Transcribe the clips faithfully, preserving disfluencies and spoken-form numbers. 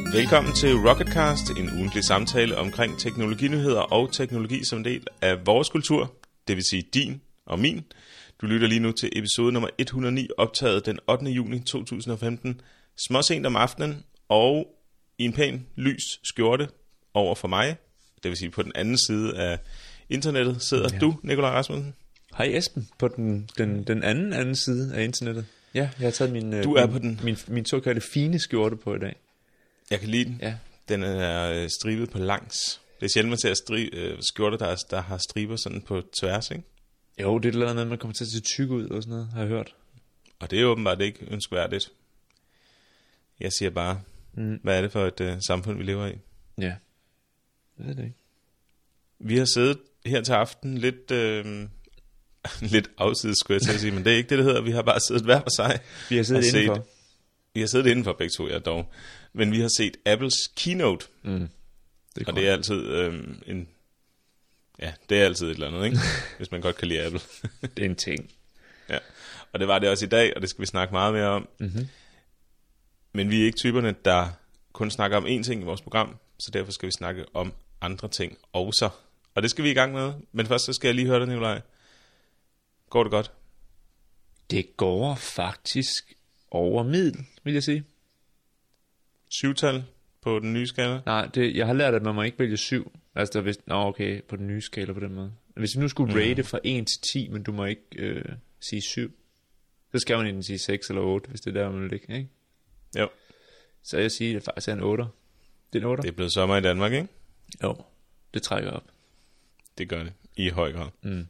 Velkommen til Rocketcast, en ugentlig samtale omkring teknologinyheder og teknologi som del af vores kultur, det vil sige din og min. Du lytter lige nu til episode nummer et hundrede og ni, optaget den ottende juni to tusind og femten, småsent om aftenen, og i en pæn lys skjorte over for mig, det vil sige på den anden side af internettet, sidder ja. du, Nikolaj Rasmussen. Hej Esben, på den, den, den anden anden side af internettet. Ja, jeg har taget min, du er min, på den. min, min såkaldte fine skjorte på i dag. Jeg kan lide den. Ja. Den er stribet på langs. Det er sjældent, man ser stri- øh, skjorter, der, er, der har striber sådan på tværs, ikke? Jo, det er et eller andet, man kommer til at se tyk ud og sådan noget, har jeg hørt. Og det er åbenbart ikke ønskværdigt. Jeg siger bare, mm. hvad er det for et øh, samfund, vi lever i? Ja, det er det ikke. Vi har siddet her til aften lidt, øh, lidt afsides, skulle jeg til at sige, men det er ikke det, det hedder. Vi har bare siddet hver for sig. Vi har siddet indenfor. Set, vi har siddet indenfor begge to, ja dog. Men vi har set Apples keynote. Mm. Det og det er altid øh, en... Ja, det er altid et eller andet, ikke? Hvis man godt kan lide Apple. Det er en ting. Ja, og det var det også i dag, og det skal vi snakke meget mere om. Mm-hmm. Men vi er ikke typerne, der kun snakker om én ting i vores program, så derfor skal vi snakke om andre ting også. Og det skal vi i gang med. Men først så skal jeg lige høre dig, Nikolaj. Går det godt? Det går faktisk over middel, vil jeg sige. Syvtal på den nye skala? Nej, det, jeg har lært, at man må ikke vælge syv. Altså, der er vist, nå okay, på den nye skala på den måde. Hvis vi nu skulle mm. rate fra en til ti, men du må ikke øh, sige syv, så skal man enten sige seks eller otte, hvis det er der, man vil ligge, ikke? Jo. Så jeg siger, at det faktisk er en otter. Det er en otter. Det er blevet sommer i Danmark, ikke? Jo, det trækker op. Det gør det, i høj grad. Mm.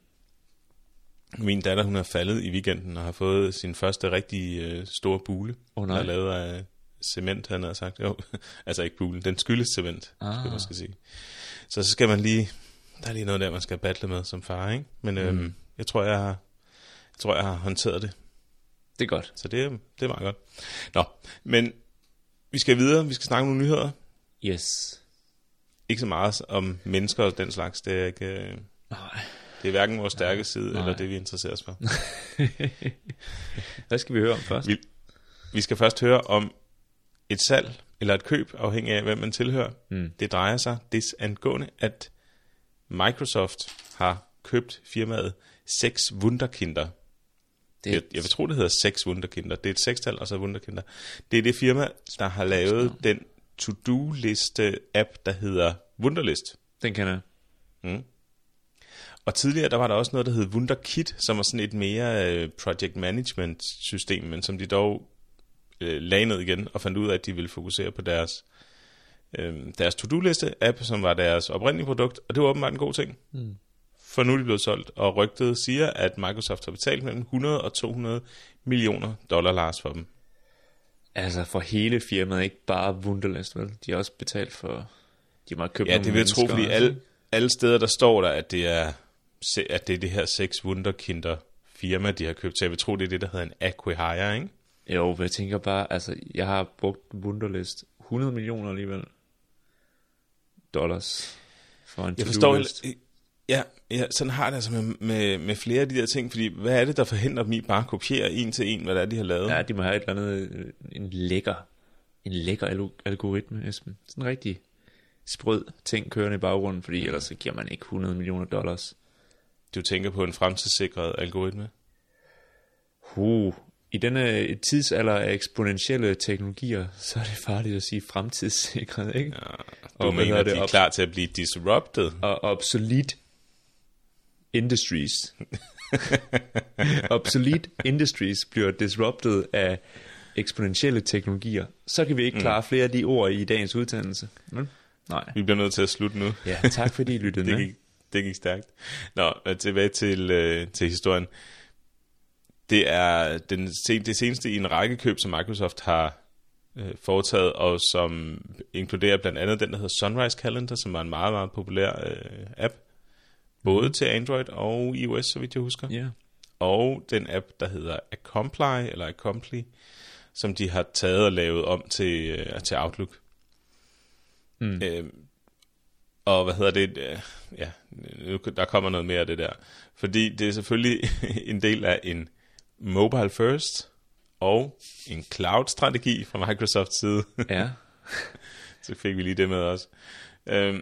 Min datter, hun er faldet i weekenden og har fået sin første rigtig øh, store bule. Oh, nej. Der er lavet af cement, han har sagt. Jo, altså ikke bule, den skyldes cement, ah. skal man skal sige. Så så skal man lige, der er lige noget der, man skal battle med som far, ikke? Men mm. øhm, jeg tror, jeg har, jeg tror, jeg har håndteret det. Det er godt. Så det, det er meget godt. Nå, men vi skal videre, vi skal snakke om nogle nyheder. Yes. Ikke så meget om mennesker og den slags, det er ikke... Øh, Nej. Det er hverken vores stærke side, Nej. eller det, vi interesserer os for. Hvad skal vi høre om først? Vi, vi skal først høre om et salg, eller et køb, afhængig af, hvem man tilhører. Mm. Det drejer sig desangående, at Microsoft har købt firmaet Seks Wunderkinder. Det... Jeg, jeg vil tro, det hedder Seks Wunderkinder. Det er et sekstal, og så Wunderkinder. Det er det firma, der har lavet den to-do-liste-app, der hedder Wunderlist. Den kender jeg. Mm. Og tidligere, der var der også noget, der hed WunderKit, som var sådan et mere uh, project management system, men som de dog uh, lagde ned igen, og fandt ud af, at de ville fokusere på deres, uh, deres to-do-liste-app, som var deres oprindelige produkt, og det var åbenbart en god ting. Mm. For nu er de blevet solgt, og rygtet siger, at Microsoft har betalt mellem hundrede og to hundrede millioner dollar Lars for dem. Altså for hele firmaet, ikke bare Wunderlist, vel? De har også betalt for... De må have købt ja, det vil jeg tro, fordi alle, alle steder, der står der, at det er... at det er det her Seks Wunderkinder firma, de har købt. Så jeg vil tro, det er det, der hedder en acquihire, ikke? Jo, jeg tænker bare, altså, jeg har brugt Wunderlist hundrede millioner alligevel dollars for en jeg forstår, ja, ja, sådan har det altså med, med, med flere af de der ting, fordi hvad er det, der forhindrer dem i bare at kopiere en til en, hvad det er, de har lavet? Ja, de må have et eller andet, en lækker, en lækker algoritme, Esben. Sådan en rigtig sprød ting kørende i baggrunden, fordi ellers så giver man ikke hundrede millioner dollars. Du tænker på en fremtidssikret algoritme? Uh, I denne tidsalder af eksponentielle teknologier, så er det farligt at sige fremtidssikret, ikke? Ja, du og mener, at de er op- klar til at blive disrupted? Og obsolete industries. Obsolete industries bliver disrupted af eksponentielle teknologier. Så kan vi ikke klare mm. flere af de ord i dagens uddannelse. Mm? Nej. Vi bliver nødt til at slutte nu. Ja, tak fordi I lyttede med. Det gik stærkt. Nå, tilbage til, øh, til historien. Det er den, det seneste i en række køb, som Microsoft har øh, foretaget, og som inkluderer blandt andet den, der hedder Sunrise Calendar, som var en meget, meget populær øh, app. Både til Android og iOS, så vidt jeg husker. Yeah. Og den app, der hedder Accompli, eller Accompli, som de har taget og lavet om til, øh, til Outlook. Mm. Øh, Og hvad hedder det? Ja, der kommer noget mere af det der. Fordi det er selvfølgelig en del af en mobile first og en cloud-strategi fra Microsofts side. Ja. Så fik vi lige det med også. Øhm,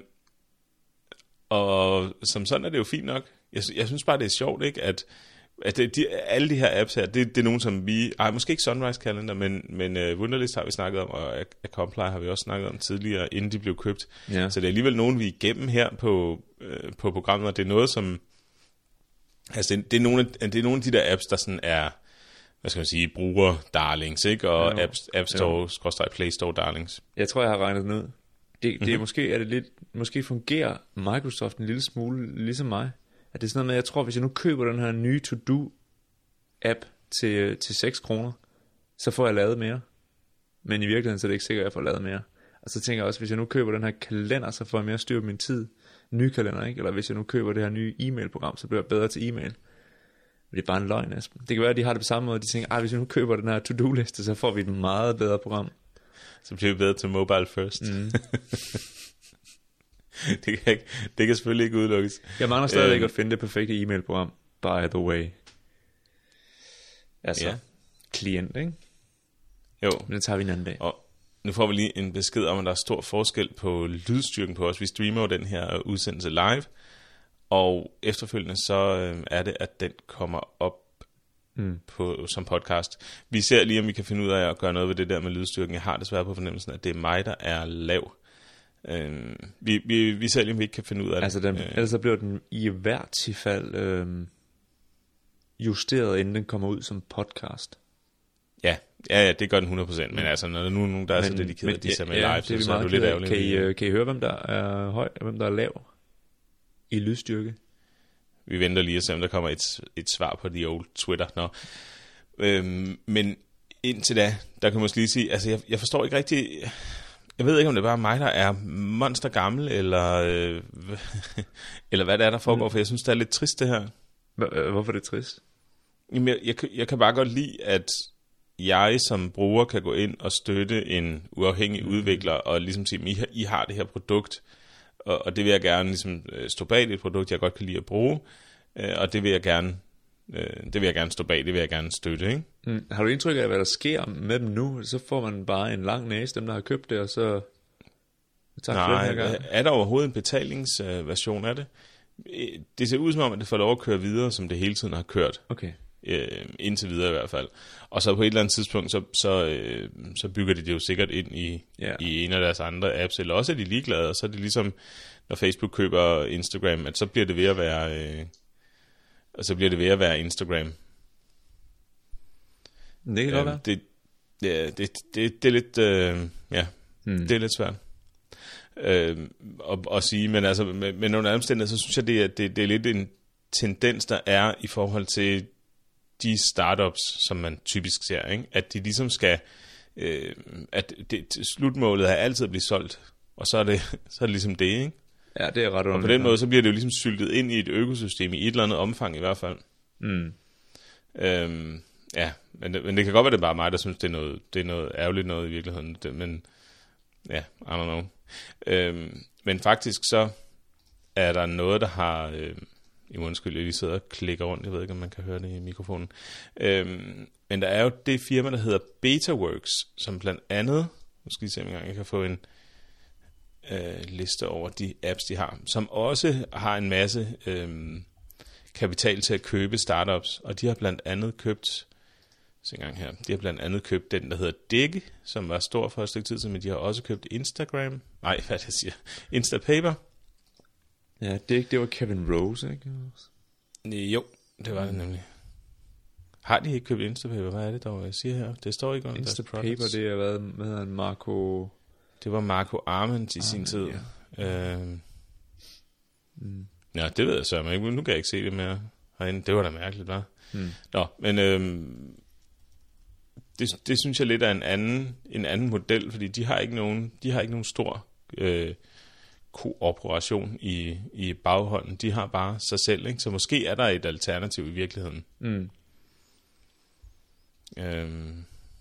og som sådan er det jo fint nok. Jeg, jeg synes bare, det er sjovt, ikke? At, at det, de, alle de her apps her, det, det er nogen, som vi... Ej, måske ikke Sunrise Calendar, men, men uh, Wunderlist har vi snakket om, og Acomply har vi også snakket om tidligere, inden de blev købt. Ja. Så det er alligevel nogen, vi er igennem her på, uh, på programmet, og det er noget, som... Altså, det, det, er nogle af, det er nogle af de der apps, der sådan er... Hvad skal man sige? Bruger darlings, ikke? Og jo. App, App Store, skråstreg Play Store darlings. Jeg tror, jeg har regnet den ud. Det, det mm-hmm. er måske, er det lidt, måske fungerer Microsoft en lille smule ligesom mig. At det er sådan noget med, jeg tror, hvis jeg nu køber den her nye To-Do-app til, til seks kroner, så får jeg lavet mere. Men i virkeligheden så er det ikke sikkert, at jeg får lavet mere. Og så tænker jeg også, hvis jeg nu køber den her kalender, så får jeg mere styr på min tid. Ny kalender, ikke? Eller hvis jeg nu køber det her nye e-mailprogram, så bliver jeg bedre til e-mail. Det er bare en løgn, Esben. Det kan være, at de har det på samme måde. De tænker, ah, hvis vi nu køber den her to-do-liste, så får vi et meget bedre program. Så bliver vi bedre til mobile first. Mm. det, kan ikke, det kan selvfølgelig ikke udelukkes. Jeg mangler stadig ikke øhm. at finde det perfekte e-mailprogram. By the way. Altså, ja. Klient, ikke? Jo. Men det tager vi en anden dag. Og nu får vi lige en besked om, at der er stor forskel på lydstyrken på os. Vi streamer jo den her udsendelse live. Og efterfølgende så øh, er det, at den kommer op mm. på, som podcast. Vi ser lige, om vi kan finde ud af at gøre noget ved det der med lydstyrken. Jeg har desværre på fornemmelsen, at det er mig, der er lav. Øh, vi, vi, vi ser lige, om vi ikke kan finde ud af det. Altså, den, øh, ellers så bliver den i hvert tilfælde øh, justeret, inden den kommer ud som podcast. Ja, ja, ja, det gør den hundrede procent. Men altså, når der nu er nogen, der er men, så dedikeret, at de ser med ja, live, så, så er det lidt ærgerligt. Kan I, kan I høre, hvem der er høj, og hvem der er lav i lydstyrke? Vi venter lige at se, om der kommer et, et svar på de old Twitter. Nå. Øhm, men indtil da, der kan man måske lige sige, altså jeg, jeg forstår ikke rigtig, jeg ved ikke, om det er bare mig, der er monster gammel, eller, øh, eller hvad det er, der foregår, for jeg synes, det er lidt trist det her. Hvorfor er det trist? Jamen, jeg, jeg, jeg kan bare godt lide, at jeg som bruger kan gå ind og støtte en uafhængig mm. udvikler, og ligesom sige, I, I har det her produkt, og, og det vil jeg gerne ligesom stå bag, det et produkt, jeg godt kan lide at bruge, øh, og det vil jeg gerne, øh, det vil jeg gerne stå bag, det vil jeg gerne støtte, ikke? Mm. Har du indtryk af, hvad der sker med dem nu? Så får man bare en lang næse, dem der har købt det, og så... Nej, er der overhovedet en betalingsversion af det? Det ser ud som om, at det får lov at køre videre, som det hele tiden har kørt. Okay. Øh, indtil videre i hvert fald. Og så på et eller andet tidspunkt, så, så, øh, så bygger de det jo sikkert ind i, yeah. i en af deres andre apps, eller også er de ligeglade, og så er det ligesom, når Facebook køber Instagram, at så bliver det ved at være, øh, og så bliver det ved at være Instagram. Det kan godt være. Det, ja, det, det, det er lidt, øh, ja, hmm. det er lidt svært. Øh, at, at sige, men altså, med, med nogle omstændigheder, så synes jeg, det er, det, det er lidt en tendens, der er i forhold til de startups, som man typisk ser, ikke? At de ligesom skal, øh, at det, slutmålet er altid at blive solgt, og så er det, så er det ligesom det, ikke? Ja, det er ret underligt. Og på den måde, så bliver det jo ligesom syltet ind i et økosystem, i et eller andet omfang i hvert fald. Mm. Øhm, ja, men det, men det kan godt være, det er bare mig, der synes, det er noget, det er noget ærgerligt noget i virkeligheden, det, men ja, I don't know. Øhm, men faktisk så er der noget, der har... Øh, I må undskylde, jeg lige sidder og klikker rundt. Jeg ved ikke, om man kan høre det i mikrofonen. Øhm, men der er jo det firma, der hedder Betaworks, som blandt andet, nu skal I se, om jeg kan få en øh, liste over de apps, de har, som også har en masse øh, kapital til at købe startups. Og de har blandt andet købt, se en gang her, de har blandt andet købt den, der hedder Dig, som var stor for et stykke tid siden, men de har også købt Instagram. Nej, hvad det siger? Instapaper. Ja, det, det var Kevin Rose, ikke? Jo, det var det nemlig. Har de ikke købt Instapaper? Hvad er det dog, jeg siger her? Det står ikke om Instapaper, det har været med en Marco... Det var Marco Arment i sin tid. Ja. Øhm. Mm. Ja, det ved jeg så, men nu kan jeg ikke se det mere herinde. Det var da mærkeligt, hva'? Mm. Nå, men øhm, det, det synes jeg lidt er en anden, en anden model, fordi de har ikke nogen, de har ikke nogen stor... Øh, kooperation i, i baghånden. De har bare sig selv, ikke? Så måske er der et alternativ i virkeligheden. Mm. Øhm,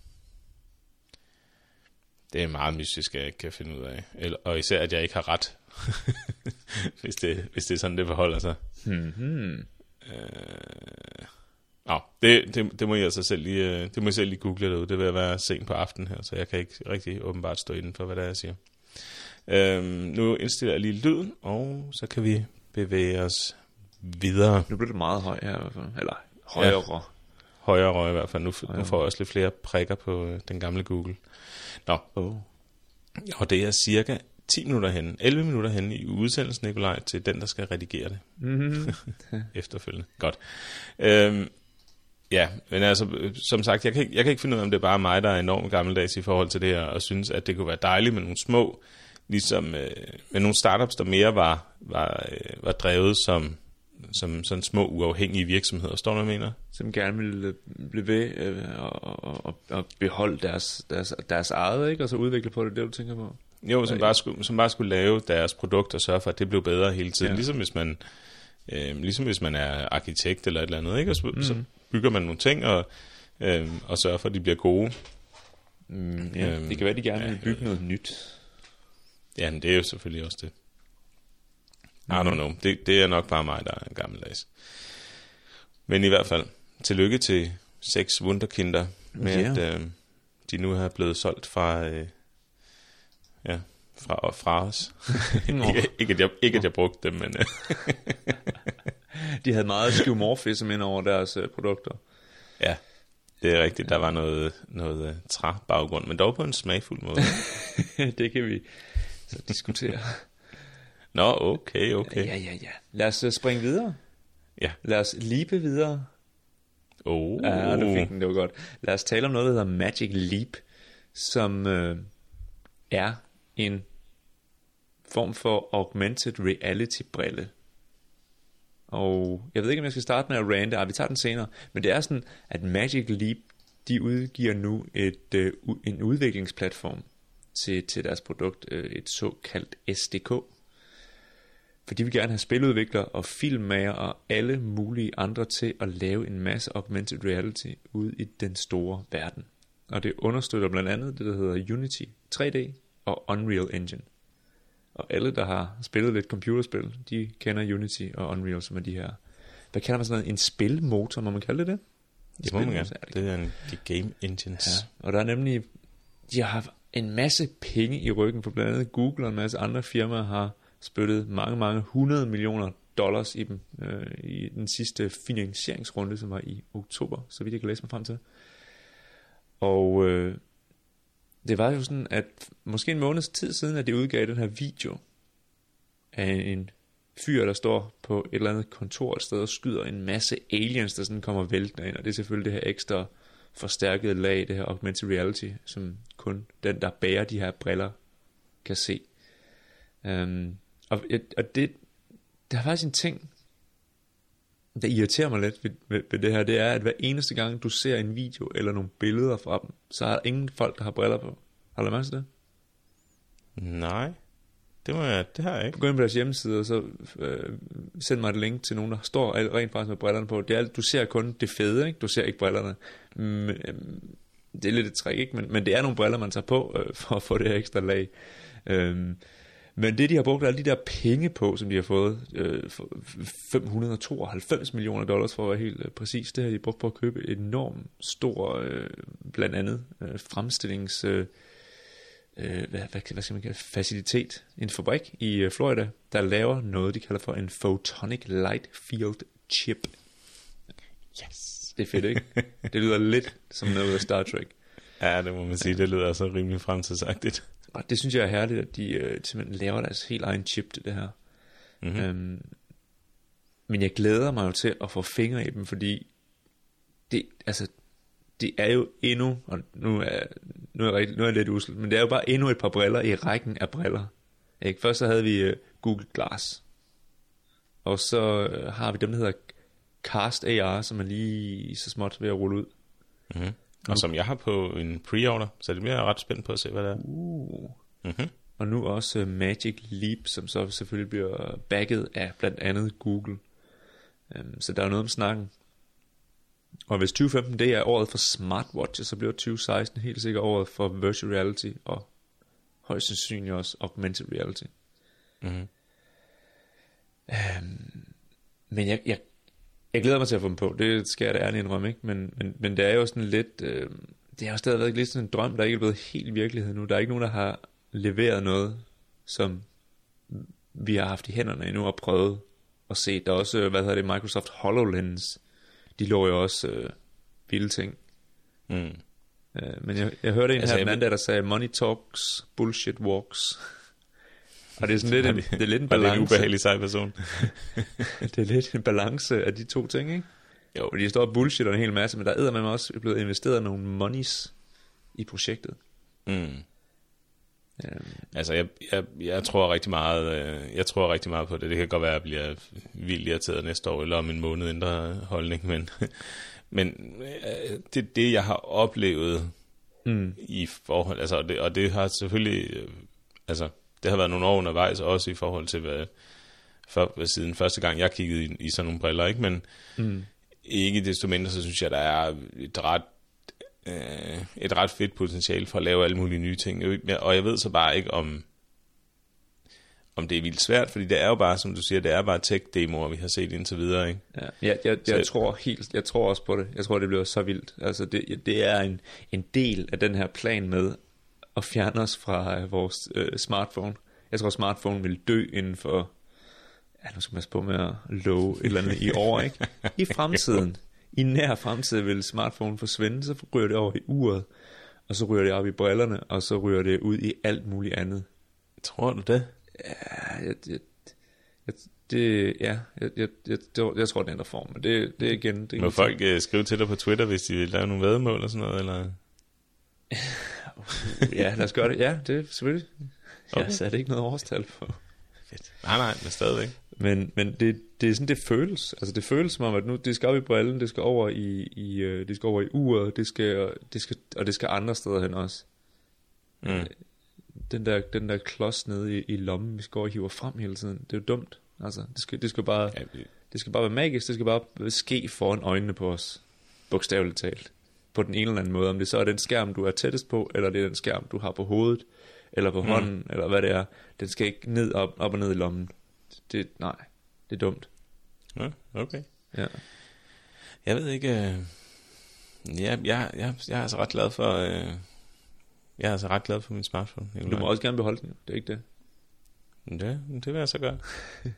det er meget mystisk, at jeg ikke kan finde ud af. Eller, og især, at jeg ikke har ret, hvis, det, hvis det er sådan, det forholder sig. Mm-hmm. Øh, Nå, det, det, det må jeg altså selv lige, det må jeg selv lige google derude. Det vil være sent på aftenen her, så jeg kan ikke rigtig åbenbart stå inden for, hvad der er, jeg siger. Øhm, nu indstiller jeg lige lyden, og så kan vi bevæge os videre. Nu bliver det meget høj her i hvert fald. Eller højere. Ja. Højere i hvert fald. Nu, nu får jeg også lidt flere prikker på øh, den gamle Google. Nå. Oh. Og det er cirka ti minutter henne, elleve minutter henne i udsendelsen, Nikolaj, til den, der skal redigere det. Mm-hmm. Efterfølgende. Godt. Øhm, ja, men altså, som sagt, jeg kan, ikke, jeg kan ikke finde ud af, om det er bare mig, der er enormt gammeldags i forhold til det her, og synes, at det kunne være dejligt med nogle små, ligesom øh, med nogle startups, der mere var, var, øh, var drevet som, som sådan små uafhængige virksomheder. Står du, hvad jeg mener? Som gerne ville blive ved øh, og, og, og beholde deres, deres, deres eget, ikke? Og så udvikle på det, det du tænker på? Jo, som bare, skulle, som bare skulle lave deres produkt og sørge for, at det blev bedre hele tiden. Ja. Ligesom hvis man øh, ligesom hvis man er arkitekt eller et eller andet, ikke? Og så, mm. så bygger man nogle ting og, øh, og sørger for, at de bliver gode. Mm, ja. øhm, det kan være, at de gerne ja, vil bygge noget nyt. Ja, men det er jo selvfølgelig også det. I don't know. Det, det er nok bare mig, der er en gammeldags. Men i hvert fald, tillykke til seks Wunderkinder med, yeah. at øh, de nu er blevet solgt fra... Øh, Ja, fra, fra os. ikke, ikke, at jeg, ikke at jeg brugte dem, men... De havde meget skeuomorphism ind over deres uh, produkter. Ja, det er rigtigt. Der var noget, noget uh, træ-baggrund, men dog på en smagfuld måde. Det kan vi så diskutere. Nå, okay, okay. Ja, ja, ja. Lad os uh, springe videre. Ja. Lad os libe videre. Oh. Ja, du fik den, det var godt. Lad os tale om noget, der hedder Magic Leap, som uh, er... en form for augmented reality brille. Og jeg ved ikke, om jeg skal starte med at rante, ah, vi tager den senere, men det er sådan, at Magic Leap, de udgiver nu et, uh, en udviklingsplatform til, til deres produkt, uh, et såkaldt S D K. For de vil gerne have spiludviklere og filmmager og alle mulige andre til at lave en masse augmented reality ude i den store verden. Og det understøtter blandt andet det, der hedder Unity tre D, og Unreal Engine. Og alle, der har spillet lidt computerspil, de kender Unity og Unreal, som er de her... Hvad kalder man sådan noget? En spilmotor, må man kalde det det? Det må man gerne. Det er en, de game engines. Ja, og der er nemlig... De har haft en masse penge i ryggen, for blandt andet Google og en masse andre firmaer har spyttet mange, mange hundrede millioner dollars i dem øh, i den sidste finansieringsrunde, som var i oktober, så vidt jeg kan læse mig frem til. Og... Øh, det var jo sådan, at måske en måneds tid siden, at de udgav den her video af en fyr, der står på et eller andet kontor et sted og skyder en masse aliens, der sådan kommer væltende ind. Og det er selvfølgelig det her ekstra forstærkede lag, det her augmented reality, som kun den, der bærer de her briller, kan se. Um, og, og det, der er faktisk en ting, der irriterer mig lidt ved, ved, ved det her, det er, at hver eneste gang, du ser en video eller nogle billeder fra dem, så er der ingen folk, der har briller på. Har du mærket det? Nej, det, må jeg, det har jeg ikke. Gå ind på deres hjemmeside, og så øh, send mig et link til nogen, der står rent faktisk med brillerne på. Det er, du ser kun det fede, ikke? Du ser ikke brillerne. Men, øh, det er lidt et trick, ikke? Men, men det er nogle briller, man tager på, øh, for at få det her ekstra lag. Øh, Men det, de har brugt alle de der penge på, som de har fået, øh, fem hundrede og tooghalvfems millioner dollars for at være helt øh, præcis, det har de brugt på at købe en enorm stor, øh, blandt andet, øh, fremstillings, øh, øh, hvad, hvad, hvad skal man kalde, facilitet, en fabrik i øh, Florida, der laver noget, de kalder for en photonic light field chip. Yes! Det er fedt, ikke? Det lyder lidt som noget af Star Trek. Ja, det må man sige, det lyder så rimelig fremtidsagtigt. Og det synes jeg er herligt, at de øh, simpelthen laver deres helt egen chip til det her. Mm-hmm. Øhm, men jeg glæder mig jo til at få fingre i dem, fordi det, altså, det er jo endnu, og nu er, nu er, jeg, rigtig, nu er jeg lidt usel, men det er jo bare endnu et par briller i rækken af briller. Ikke? Først så havde vi øh, Google Glass, og så øh, har vi dem, der hedder Cast A R, som er lige så småt ved at rulle ud. Mm-hmm. Og som jeg har på en pre-order, så det bliver jeg ret spændt på at se, hvad det er. Uh. Mm-hmm. Og nu også uh, Magic Leap, som så selvfølgelig bliver backet af blandt andet Google. Um, så der er noget om snakken. Og hvis tyve femten det er året for smartwatches, så bliver tyve seksten helt sikkert året for virtual reality, og højst sandsynligt også augmented reality. Mm-hmm. Um, men jeg... jeg Jeg glæder mig til at få dem på, det skal jeg da ærligt indrømme, ikke? Men, men, men det er jo sådan lidt, øh, det har jo stadigvæk lidt sådan en drøm, der ikke er blevet helt virkelighed nu. Der er ikke nogen, der har leveret noget som vi har haft i hænderne endnu og prøvet at se. Der er også, hvad hedder det, Microsoft HoloLens. De lå jo også øh, vilde ting. Mm. Øh, men jeg, jeg hørte en altså, her den anden dag, der sagde, money talks, bullshit walks. Og det er sådan lidt en, det er lidt en balance. Og det er en ubehagelig sej person. Det er lidt en balance af de to ting, ikke? Jo. Fordi de står og bullshit og en hel masse, men der er man også blevet investeret nogle monies i projektet. Mm. Um. Altså jeg, jeg, jeg tror rigtig meget Jeg tror rigtig meget på det. Det kan godt være at jeg bliver vildt irriteret næste år, eller om en måned ændrer holdning, men, men det er det jeg har oplevet mm. i forhold, altså, og, det, og det har selvfølgelig altså det har været nogle år undervejs, også i forhold til hvad, for, siden første gang jeg kiggede i, i sådan nogle briller, ikke? Men mm. ikke desto mindre, så synes jeg der er et ret et ret fedt potentiale for at lave alle mulige nye ting. Og jeg ved så bare ikke, om om det er vildt svært, fordi det er jo bare, som du siger, det er bare tech-demoer, vi har set indtil videre, ikke? Ja, jeg, jeg, jeg, tror helt, jeg tror også på det. Jeg tror, det bliver så vildt. Altså, det, det er en, en del af den her plan med at fjerne os fra vores øh, smartphone. Jeg tror, smartphone vil dø inden for, ja, nu skal man passe på med at love et eller andet i år, ikke? I fremtiden. I nær fremtid vil smartphone forsvinde, så ryger det over i uret, og så ryger det op i brillerne, og så ryger det ud i alt muligt andet. Tror du det? Ja, jeg, jeg, jeg, det, ja, jeg, jeg, jeg, jeg tror, det ændrer form, men det, det er igen... Det er Må folk uh, skrive til dig på Twitter, hvis de vil lave nogle væddemål og sådan noget, eller? Ja, lad os gøre det. Ja, det er selvfølgelig. Okay. Jeg satte ikke noget årstal på. Fedt. Nej, nej, men stadigvæk. Men, men det, det er sådan, det føles. Altså det føles som om, at nu, det skal op i brillen, det skal over i, i, det skal over i uret, det skal, det skal, og det skal andre steder hen også. Mm. Den der, den der klods nede i, i lommen, vi skal over og hiver frem hele tiden, det er jo dumt. Altså, det skal, det skal bare, ja, det... det skal bare være magisk, det skal bare ske foran øjnene på os, bogstaveligt talt. På den ene eller anden måde, om det så er den skærm, du er tættest på, eller det er den skærm, du har på hovedet, eller på mm. hånden, eller hvad det er. Den skal ikke ned, op, op og ned i lommen. Det, nej, det er dumt. Ja, okay. Ja. Jeg ved ikke... Øh... Ja, jeg, jeg, jeg er altså ret glad for... Øh... Jeg er altså ret glad for min smartphone. Du må også gerne beholde den, det er ikke det. Ja, det vil jeg så gøre.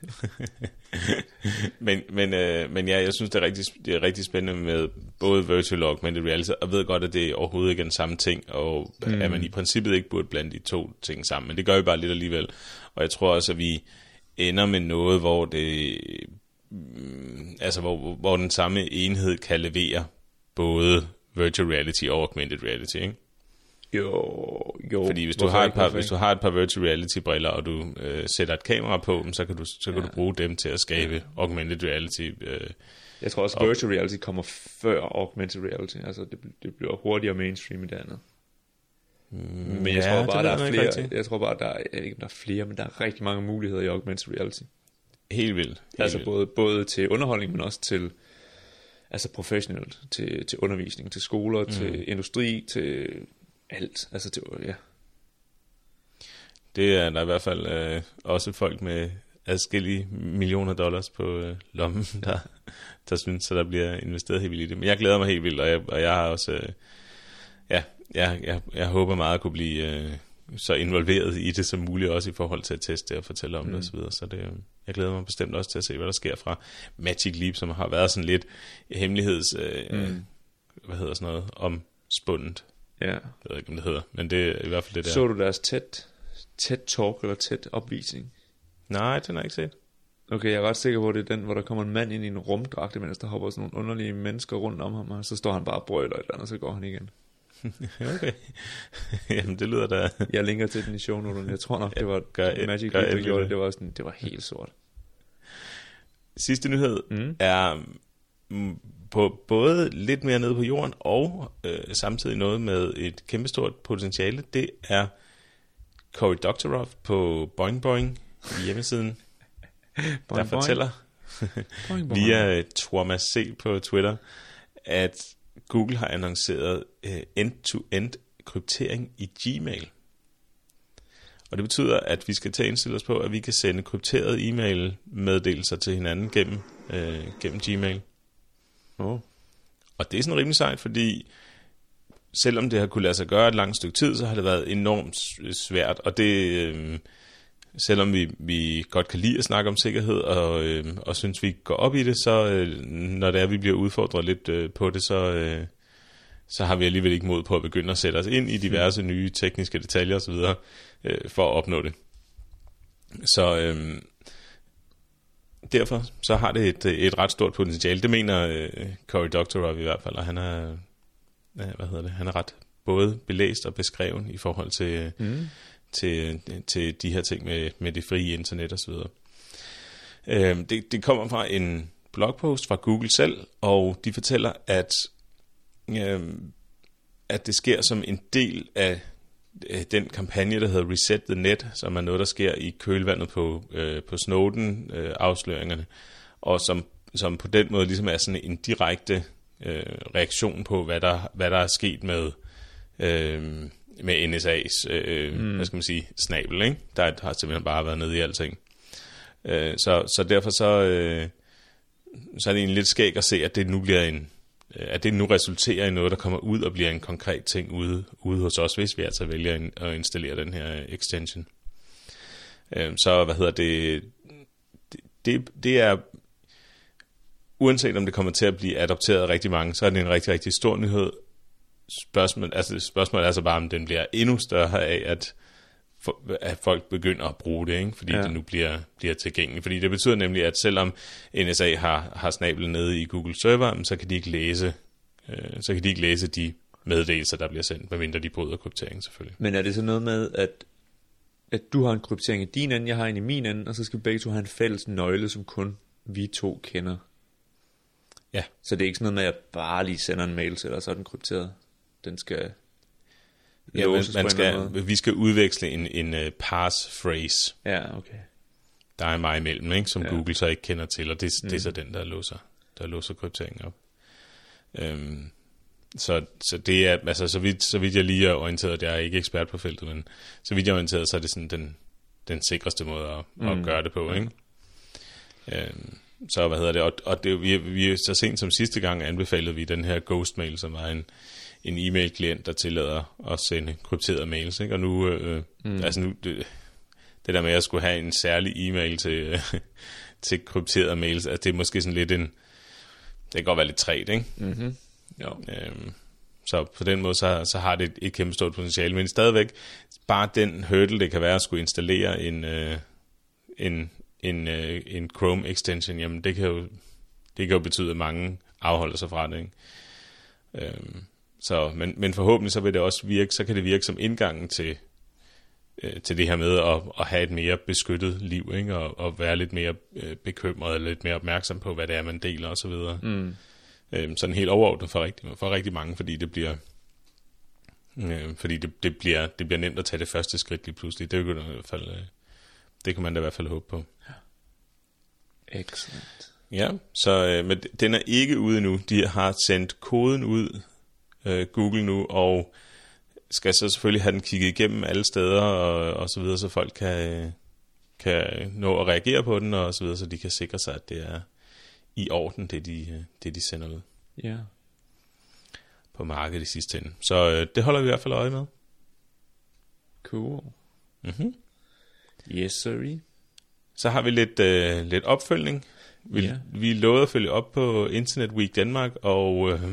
men, men, øh, men ja, jeg synes, det er, rigtig, det er rigtig spændende med både virtual og augmented reality, og ved godt, at det er overhovedet ikke den samme ting, og mm. at man i princippet ikke burde blande de to ting sammen, men det gør vi bare lidt alligevel. Og jeg tror også, at vi ender med noget, hvor det, altså hvor, hvor den samme enhed kan levere både virtual reality og augmented reality, ikke? Jo, jo. Fordi hvis du, har et par, hvis du har et par virtual reality briller, og du øh, sætter et kamera på dem, så kan du, så kan ja. du bruge dem til at skabe ja. augmented reality. Øh, jeg tror også, at virtual reality kommer før augmented reality. Altså, det, det bliver hurtigere mainstream i det andet. Mm, men jeg ja, tror bare, der er flere. Rigtig. Jeg tror bare, der er, jeg ikke, der er flere, men der er rigtig mange muligheder i augmented reality. Helt vildt. Helt altså vildt. Både, både til underholdning, men også til altså professionelt, til, til undervisning, til skoler, mm. til industri, til alt, altså det var, ja. Det er der i hvert fald øh, også folk med adskillige millioner dollars på øh, lommen, der, der synes, så der bliver investeret helt vildt i det. Men jeg glæder mig helt vildt, og jeg, og jeg har også, øh, ja, jeg, jeg, jeg håber meget at kunne blive øh, så involveret i det som muligt, også i forhold til at teste og fortælle om mm. det og så videre. Så det, øh, jeg glæder mig bestemt også til at se, hvad der sker fra Magic Leap, som har været sådan lidt hemmeligheds, øh, mm. hvad hedder sådan noget, omspundet. Ja. Jeg ved ikke, om det hedder, men det er i hvert fald det der. Så du deres tæt, tæt talk eller tæt opvisning? Nej, den har jeg ikke set. Okay, jeg er ret sikker på, at det er den, hvor der kommer en mand ind i en rumdragt, mens der hopper sådan nogle underlige mennesker rundt om ham, og så står han bare og brøler et eller andet, og så går han igen. Okay. Jamen, det lyder da... Jeg linker til den i shownoterne. Jeg tror nok, det var gør et, Magic Leap, der gjorde det. Det var, sådan, det var helt sort. Sidste nyhed mm. er... på både lidt mere nede på jorden og øh, samtidig noget med et kæmpestort potentiale. Det er Cory Doctorow på Boing Boing i hjemmesiden, boing, der boing. fortæller boing, boing. via Thomas C. på Twitter, at Google har annonceret øh, end-to-end kryptering i Gmail. Og det betyder, at vi skal tage indstille os på, at vi kan sende krypterede e-mail-meddelelser til hinanden gennem, øh, gennem Gmail. Oh. Og det er sådan rimelig sejt, fordi selvom det har kunne lade sig gøre et langt stykke tid, så har det været enormt svært, og det øh, selvom vi, vi godt kan lide at snakke om sikkerhed, og, øh, og synes, vi går op i det, så øh, når det er, vi bliver udfordret lidt øh, på det, så, øh, så har vi alligevel ikke mod på at begynde at sætte os ind i diverse mm. nye tekniske detaljer osv., øh, for at opnå det. Så øh, derfor så har det et, et ret stort potentiale. Det mener øh, Cory Doctorow i hvert fald, og han er, hvad hedder det, han er ret både belæst og beskreven i forhold til... Mm. Til, til de her ting med, med det frie internet og så videre. Øh, det, det kommer fra en blogpost fra Google selv, og de fortæller, at, øh, at det sker som en del af øh, den kampagne, der hedder Reset the Net, som er noget, der sker i kølvandet på, øh, på Snowden-afsløringerne, øh, og som, som på den måde ligesom er sådan en direkte øh, reaktion på, hvad der, hvad der er sket med... Øh, med N S A's, øh, mm. hvad skal man sige, snabel, ikke? Der har simpelthen bare været nede i alting. Øh, så, så derfor så, øh, så er det egentlig lidt skægt at se, at det nu bliver en, at det nu resulterer i noget, der kommer ud og bliver en konkret ting ude, ude hos os, hvis vi altså vælger at installere den her extension. Øh, så hvad hedder det, det, det, det er, uanset om det kommer til at blive adopteret af rigtig mange, så er det en rigtig, rigtig stor nyhed. Spørgsmålet altså, spørgsmål er altså bare, om den bliver endnu større af, at, for, at folk begynder at bruge det, ikke? Fordi ja. det nu bliver, bliver tilgængeligt. Fordi det betyder nemlig, at selvom N S A har, har snablet nede i Google server, så kan de ikke læse, øh, så kan de ikke læse de meddelelser, der bliver sendt, medmindre de bryder kryptering selvfølgelig. Men er det så noget med, at, at du har en kryptering i din ende, jeg har en i min ende, og så skal vi begge to have en fælles nøgle, som kun vi to kender? Ja. Så det er ikke sådan noget med, at jeg bare lige sender en mail til dig, så er den krypteret? Den skal ja, man, man skal, vi skal udveksle en, en uh, passphrase. Ja, okay. Der er mig imellem, ikke, som ja. Google så ikke kender til, og det, mm. det er så den, der låser, der låser krypteringen op. Øhm, så, så det er, altså så vidt, så vidt jeg lige er orienteret, jeg er ikke ekspert på feltet, men så vidt jeg er orienteret, så er det sådan den, den sikreste måde at, mm. at gøre det på, ikke? Øhm, så hvad hedder det, og, og det, vi, vi så sent som sidste gang anbefalede vi den her Ghostmail, som var en en e-mail-klient, der tillader at sende krypterede mails, ikke? Og nu, øh, mm. altså nu, det, det der med at skulle have en særlig e-mail til, øh, til krypterede mails, altså det er måske sådan lidt en, det kan godt være lidt træt, ikke? Mm-hmm. Jo. Øhm, så på den måde, så, så har det et, et kæmpe stort potentiale, men stadigvæk, bare den hurdle, det kan være at skulle installere en, øh, en, en, øh, en Chrome extension, jamen det kan jo, det kan jo betyde, at mange afholder sig fra det, ikke? Øhm, Så, men, men forhåbentlig så vil det også virke, så kan det virke som indgangen til, øh, til det her med at, at have et mere beskyttet liv, ikke? Og, og være lidt mere øh, bekymret, eller lidt mere opmærksom på, hvad det er, man deler osv. Mm. Øh, sådan helt overordnet for rigtig, for rigtig mange, fordi det bliver, øh, fordi det, det, bliver, det bliver nemt at tage det første skridt lige pludselig. Det, kunne i hvert fald, øh, det kan man da i hvert fald håbe på. Excellent. Ja, så, øh, men den er ikke ude endnu. De har sendt koden ud, Google nu, og skal så selvfølgelig have den kigget igennem alle steder og, og så videre, så folk kan, kan nå at reagere på den og så videre, så de kan sikre sig, at det er i orden, det de, det de sender ud. Ja. På markedet i sidste ende. Så øh, det holder vi i hvert fald øje med. Cool. Mm-hmm. Yes, sorry. Så har vi lidt, øh, lidt opfølgning. Vi, yeah. vi lovede at følge op på Internet Week Danmark, og øh,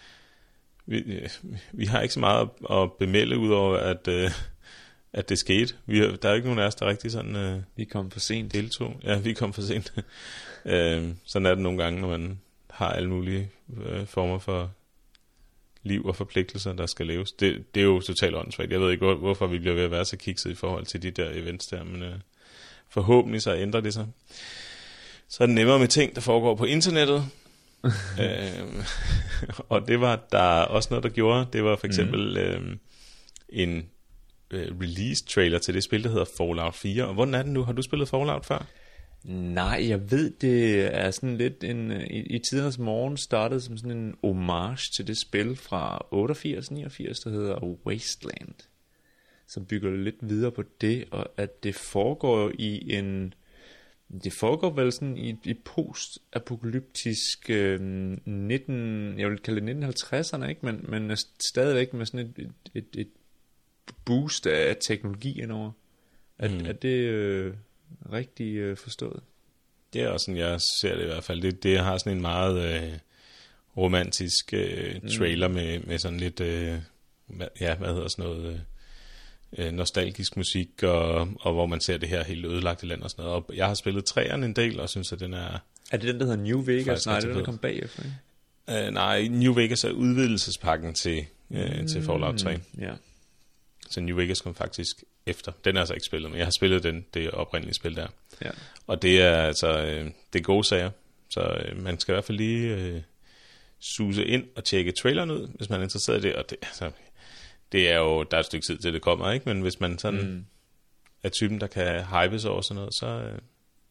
Vi, vi har ikke så meget at, at bemelde, udover at, øh, at det skete. Vi, der er ikke nogen af os, der rigtig sådan... Øh, vi kom for sent. Deltog. Ja, vi kom for sent. øh, sådan er det nogle gange, når man har alle mulige øh, former for liv og forpligtelser, der skal leves. Det, det er jo totalt åndssvagt. Jeg ved ikke, hvor, hvorfor vi bliver ved at være så kikset i forhold til de der events der, men øh, forhåbentlig så ændrer det sig. Så er det nemmere med ting, der foregår på internettet. øhm, og det var der også noget, der gjorde. Det var for eksempel mm. øhm, en øh, release trailer til det spil, der hedder Fallout fire. Og hvordan er den nu? Har du spillet Fallout før? Nej, jeg ved, det er sådan lidt en, i, i tidernes morgen startede som sådan en homage til det spil fra otteogfirs niogfirs, der hedder Wasteland, som bygger lidt videre på det, og at det foregår i en Det foregår vel sådan i, i post-apokalyptisk øh, nitten, jeg vil kalde det nitten halvtredserne, ikke? Men, men stadigvæk med sådan et, et, et, et boost af teknologi indover. Er, mm. er det øh, rigtig øh, forstået? Det er også sådan, jeg ser det i hvert fald. Det, det har sådan en meget øh, romantisk øh, trailer mm. med, med sådan lidt, øh, ja, hvad hedder sådan noget, øh, nostalgisk musik, og, og hvor man ser det her helt ødelagte land og sådan noget. Og jeg har spillet træerne en del, og synes, at den er... Er det den, der hedder New Vegas? Nej, det er den, der kom bagefter, ikke? Uh, nej, New Vegas er udvidelsespakken til, uh, mm, til Fallout tre. Ja. Så New Vegas kom faktisk efter. Den er altså ikke spillet, men jeg har spillet den, det oprindelige spil der. Ja. Og det er altså uh, det er gode sager. Så uh, man skal i hvert fald lige uh, suse ind og tjekke traileren ud, hvis man er interesseret i det. Og det, altså, det er jo, der er et stykke tid til det kommer, ikke? Men hvis man sådan mm. er typen, der kan hypes over sådan noget, så... Uh,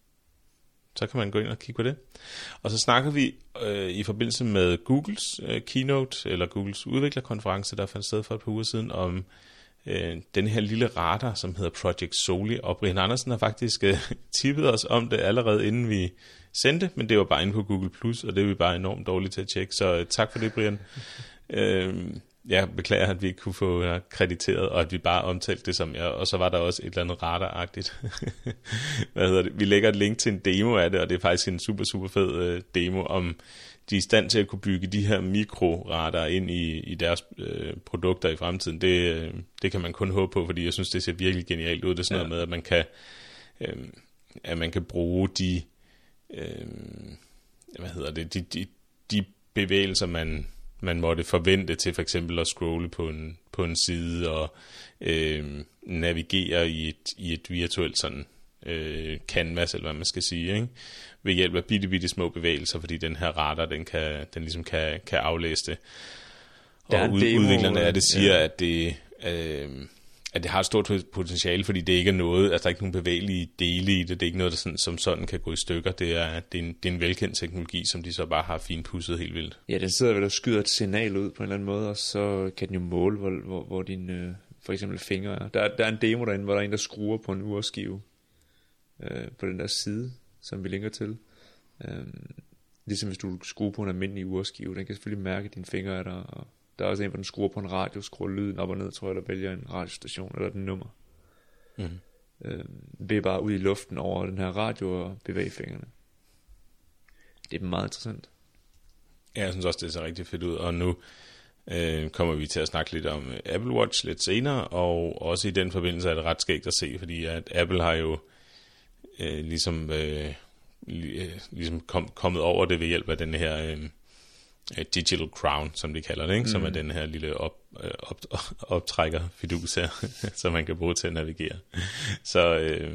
så kan man gå ind og kigge på det. Og så snakker vi øh, i forbindelse med Googles øh, keynote, eller Googles udviklerkonference, der fandt sted for et par uger siden, om øh, den her lille radar, som hedder Project Soli. Og Brian Andersen har faktisk øh, tippet os om det allerede, inden vi sendte, men det var bare inde på Google Plus, og det er vi bare enormt dårlige til at tjekke. Så øh, tak for det, Brian. øh, Jeg beklager, at vi ikke kunne få uh, krediteret, og at vi bare omtalte det som, ja, og så var der også et eller andet radaragtigt. Hvad hedder det? Vi lægger et link til en demo af det, og det er faktisk en super, super fed uh, demo, om de er i stand til at kunne bygge de her mikroradar ind i, i deres uh, produkter i fremtiden. Det, uh, det kan man kun håbe på, fordi jeg synes, det ser virkelig genialt ud. Det er sådan ja. noget med, at man kan, uh, at man kan bruge de, uh, hvad hedder det, de, de, de bevægelser, man... man måtte forvente til for eksempel at scrolle på en, på en side og øh, navigere i et, i et virtuelt sådan øh, canvas, eller hvad man skal sige, ikke? Ved hjælp af bitte, bitte små bevægelser, fordi den her radar, den, kan, den ligesom kan, kan aflæse det. Og ud, demo, udviklerne af det siger, ja. at det... Øh, at det har et stort potentiale, fordi det ikke er noget, altså der er ikke nogen bevægelige dele i det, det er ikke noget, der sådan, som sådan kan gå i stykker, det er, det er, en, det er en velkendt teknologi, som de så bare har finpudset helt vildt. Ja, den sidder vel og skyder et signal ud på en eller anden måde, og så kan den jo måle, hvor, hvor, hvor din øh, for eksempel fingre er. Der, der er en demo derinde, hvor der er en, der skruer på en urskive øh, på den der side, som vi linker til. Øh, ligesom hvis du skruer på en almindelig urskive, den kan selvfølgelig mærke, at dine fingre er der, og der er også en, hvor den skruer på en radio, skruer lyden op og ned, tror jeg, der vælger en radiostation eller den nummer. Mm. Øh, det er bare ud i luften over den her radio og bevæge fingrene. Det er meget interessant. Ja, jeg synes også, det ser rigtig fedt ud. Og nu øh, kommer vi til at snakke lidt om Apple Watch lidt senere, og også i den forbindelse er det ret skægt at se, fordi at Apple har jo øh, ligesom, øh, ligesom kom, kommet over det ved hjælp af den her... Øh, Digital Crown, som de kalder det, ikke? Mm. Som er den her lille op, op, optrækker fidus her, som man kan bruge til at navigere. Så øh,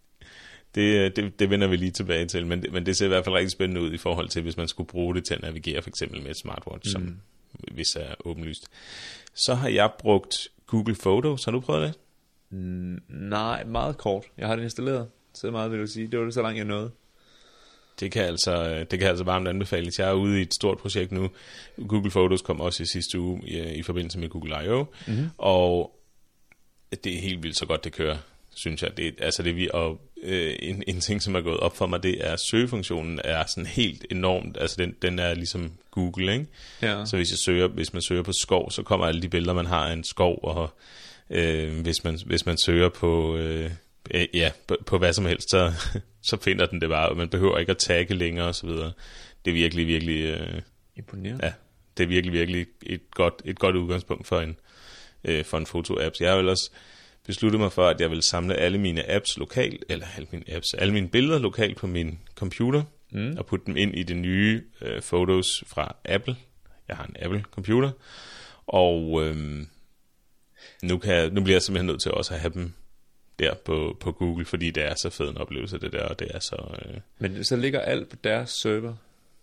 det, det, det vender vi lige tilbage til, men det, men det ser i hvert fald rigtig spændende ud i forhold til, hvis man skulle bruge det til at navigere, for eksempel med et smartwatch, mm. som hvis er åbenlyst. Så har jeg brugt Google Photos. Har du prøvet det? Mm, nej, meget kort. Jeg har det installeret. Så meget vil du sige. Det var det så langt jeg nåede. Det kan altså, det kan altså varmt anbefales. Jeg er ude i et stort projekt nu. Google Photos kom også i sidste uge i, i forbindelse med Google I O, mm-hmm. og det er helt vildt så godt det kører, synes jeg. Det, altså det, og øh, en, en ting, som er gået op for mig, det er, at søgefunktionen er sådan helt enormt. Altså den, den er ligesom Google, ikke? Ja. Så hvis jeg søger, hvis man søger på skov, så kommer alle de billeder, man har af en skov, og øh, hvis man hvis man søger på øh, ja på, på hvad som helst, så så finder den det bare, og man behøver ikke at tagge længere og så videre. Det er virkelig, virkelig... Øh, imponerende. Ja, det er virkelig, virkelig et godt, et godt udgangspunkt for en, øh, for en foto-app. Jeg har ellers besluttet mig for, at jeg vil samle alle mine apps lokalt, eller alle mine apps, alle mine billeder lokalt på min computer, mm. og putte dem ind i det nye øh, Photos fra Apple. Jeg har en Apple-computer, og øh, nu, kan jeg, nu bliver jeg simpelthen nødt til også at have dem der på, på Google, fordi det er så fed en oplevelse, det der, og det er så... Øh... Men så ligger alt på deres server?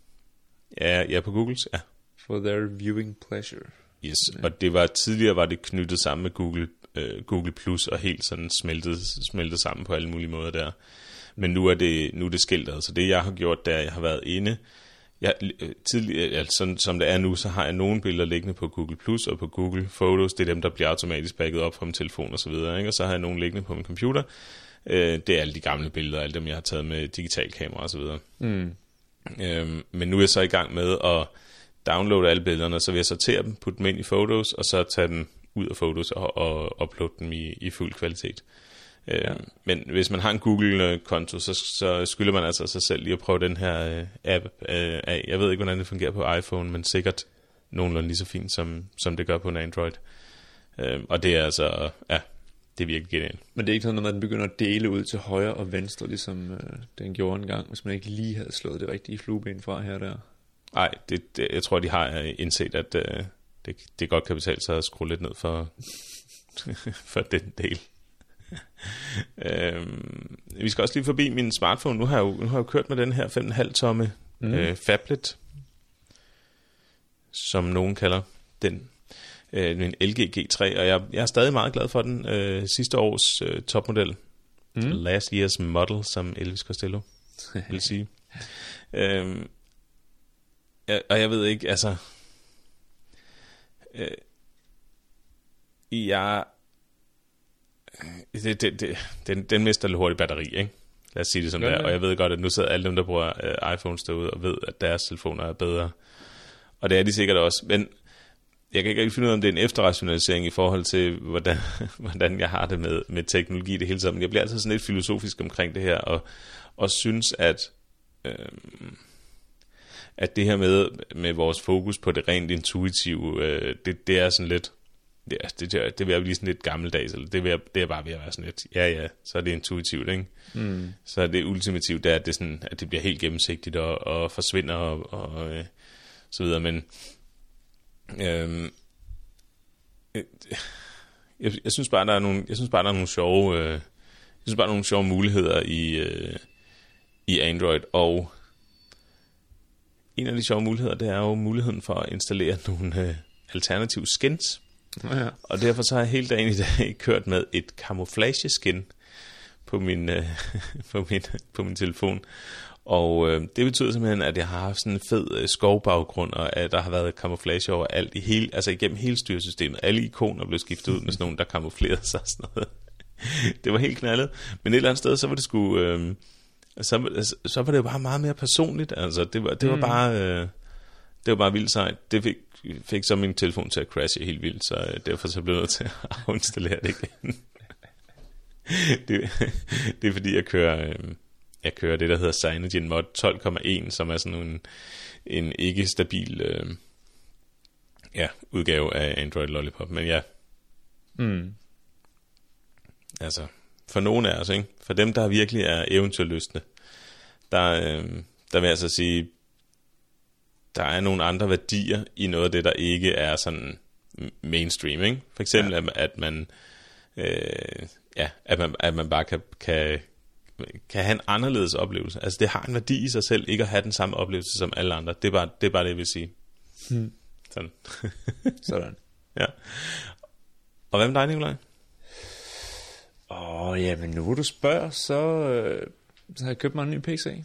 Ja, ja, på Googles, ja. For their viewing pleasure. Yes, ja. Og det var tidligere var det knyttet sammen med Google, øh, Google Plus, og helt sådan smeltet, smeltet sammen på alle mulige måder der. Men nu er det, nu er det skiltet, så det jeg har gjort, der jeg har været inde... Jeg, tidligere, altså, sådan, som det er nu, så har jeg nogle billeder liggende på Google Plus og på Google Photos. Det er dem, der bliver automatisk backet op fra min telefon og så videre, ikke? Og så har jeg nogle liggende på min computer. Øh, det er alle de gamle billeder, alle dem, jeg har taget med digital kamera og så videre. Mm. Øh, men nu er jeg så i gang med at downloade alle billederne, og så vil jeg sortere dem, putte dem ind i Photos, og så tage dem ud af Photos og, og uploade dem i, i fuld kvalitet. Øh, ja. Men hvis man har en Google-konto, så, så skylder man altså sig selv lige at prøve den her øh, app øh, af. Jeg ved ikke, hvordan det fungerer på iPhone, men sikkert nogenlunde lige så fint, som, som det gør på en Android. Øh, og det er altså, ja, det er virkelig genialt. Men det er ikke sådan, at den begynder at dele ud til højre og venstre, ligesom øh, den gjorde engang, hvis man ikke lige havde slået det rigtige flueben fra her og der? Nej, det, det, jeg tror, de har indset, at øh, det, det godt kan betale sig at skrue lidt ned for, for den del. øhm, vi skal også lige forbi min smartphone. Nu har jeg jo, nu har jeg jo kørt med den her fem komma fem tomme mm. øh, phablet, som nogen kalder den. Øh, en L G G tre, og jeg, jeg er stadig meget glad for den. Øh, sidste års øh, topmodel. Mm. Last year's model, som Elvis Costello vil sige. øhm, ja, og jeg ved ikke, altså... Øh, jeg... Det, det, det, den, den mister lidt hurtigt batteri, ikke? Lad os sige det som det er. Og jeg ved godt, at nu sidder alle dem, der bruger uh, iPhones derude, og ved, at deres telefoner er bedre. Og det er de sikkert også. Men jeg kan ikke rigtig finde ud af, om det er en efterrationalisering i forhold til, hvordan, hvordan jeg har det med, med teknologi det hele sammen. Jeg bliver altid sådan lidt filosofisk omkring det her, og, og synes, at, øh, at det her med, med vores fokus på det rent intuitive, øh, det, det er sådan lidt... Det, det, det, det vil jeg blive sådan lidt gammeldags, eller det, vil jeg, det er bare ved at være sådan lidt, ja ja, så er det intuitivt, ikke? Mm. Så er det ultimativt, det er, at det, sådan, at det bliver helt gennemsigtigt og, og forsvinder og, og øh, så videre, men øh, jeg, jeg synes bare, der er nogle, jeg synes bare, der er nogle sjove, øh, jeg synes bare, der er nogle sjove muligheder i, øh, i Android, og en af de sjove muligheder, det er jo muligheden for at installere nogle øh, alternative skins. Ja. Og derfor så har jeg hele dagen i dag kørt med et camouflage-skin på min, øh, på min, på min telefon. Og øh, det betyder simpelthen, at jeg har haft sådan en fed øh, skovbaggrund, og at der har været camouflage over alt i hele, altså igennem hele styresystemet. Alle ikoner blev skiftet ud med sådan nogle, der camouflerede sig sådan noget. Det var helt knaldet. Men et eller andet sted, så var det sgu, øh, så, så var det jo bare meget mere personligt. Altså det var, det var mm. bare, øh, det var bare vildt sejt. Det fik fik så min telefon til at crashe helt vildt, så derfor så blev jeg nødt til at afinstallere det igen. det, det er fordi, jeg kører, jeg kører det, der hedder CyanogenMod tolv komma en, som er sådan en, en ikke stabil øh, ja, udgave af Android Lollipop. Men ja, mm. altså, for nogen af os, ikke? For dem, der virkelig er eventyrlystne, der, øh, der vil jeg altså sige, der er nogle andre værdier i noget af det, der ikke er sådan mainstream, ikke? For eksempel, ja. at man, øh, ja, at man, at man bare kan, kan, kan have en anderledes oplevelse. Altså, det har en værdi i sig selv, ikke at have den samme oplevelse som alle andre. Det er bare det, er bare det jeg vil sige. Hmm. Sådan. Sådan. Ja. Og hvad med dig, Nikolaj? Åh, oh, ja, men nu hvor du spørger, så, øh, så har jeg købt mig en ny P C.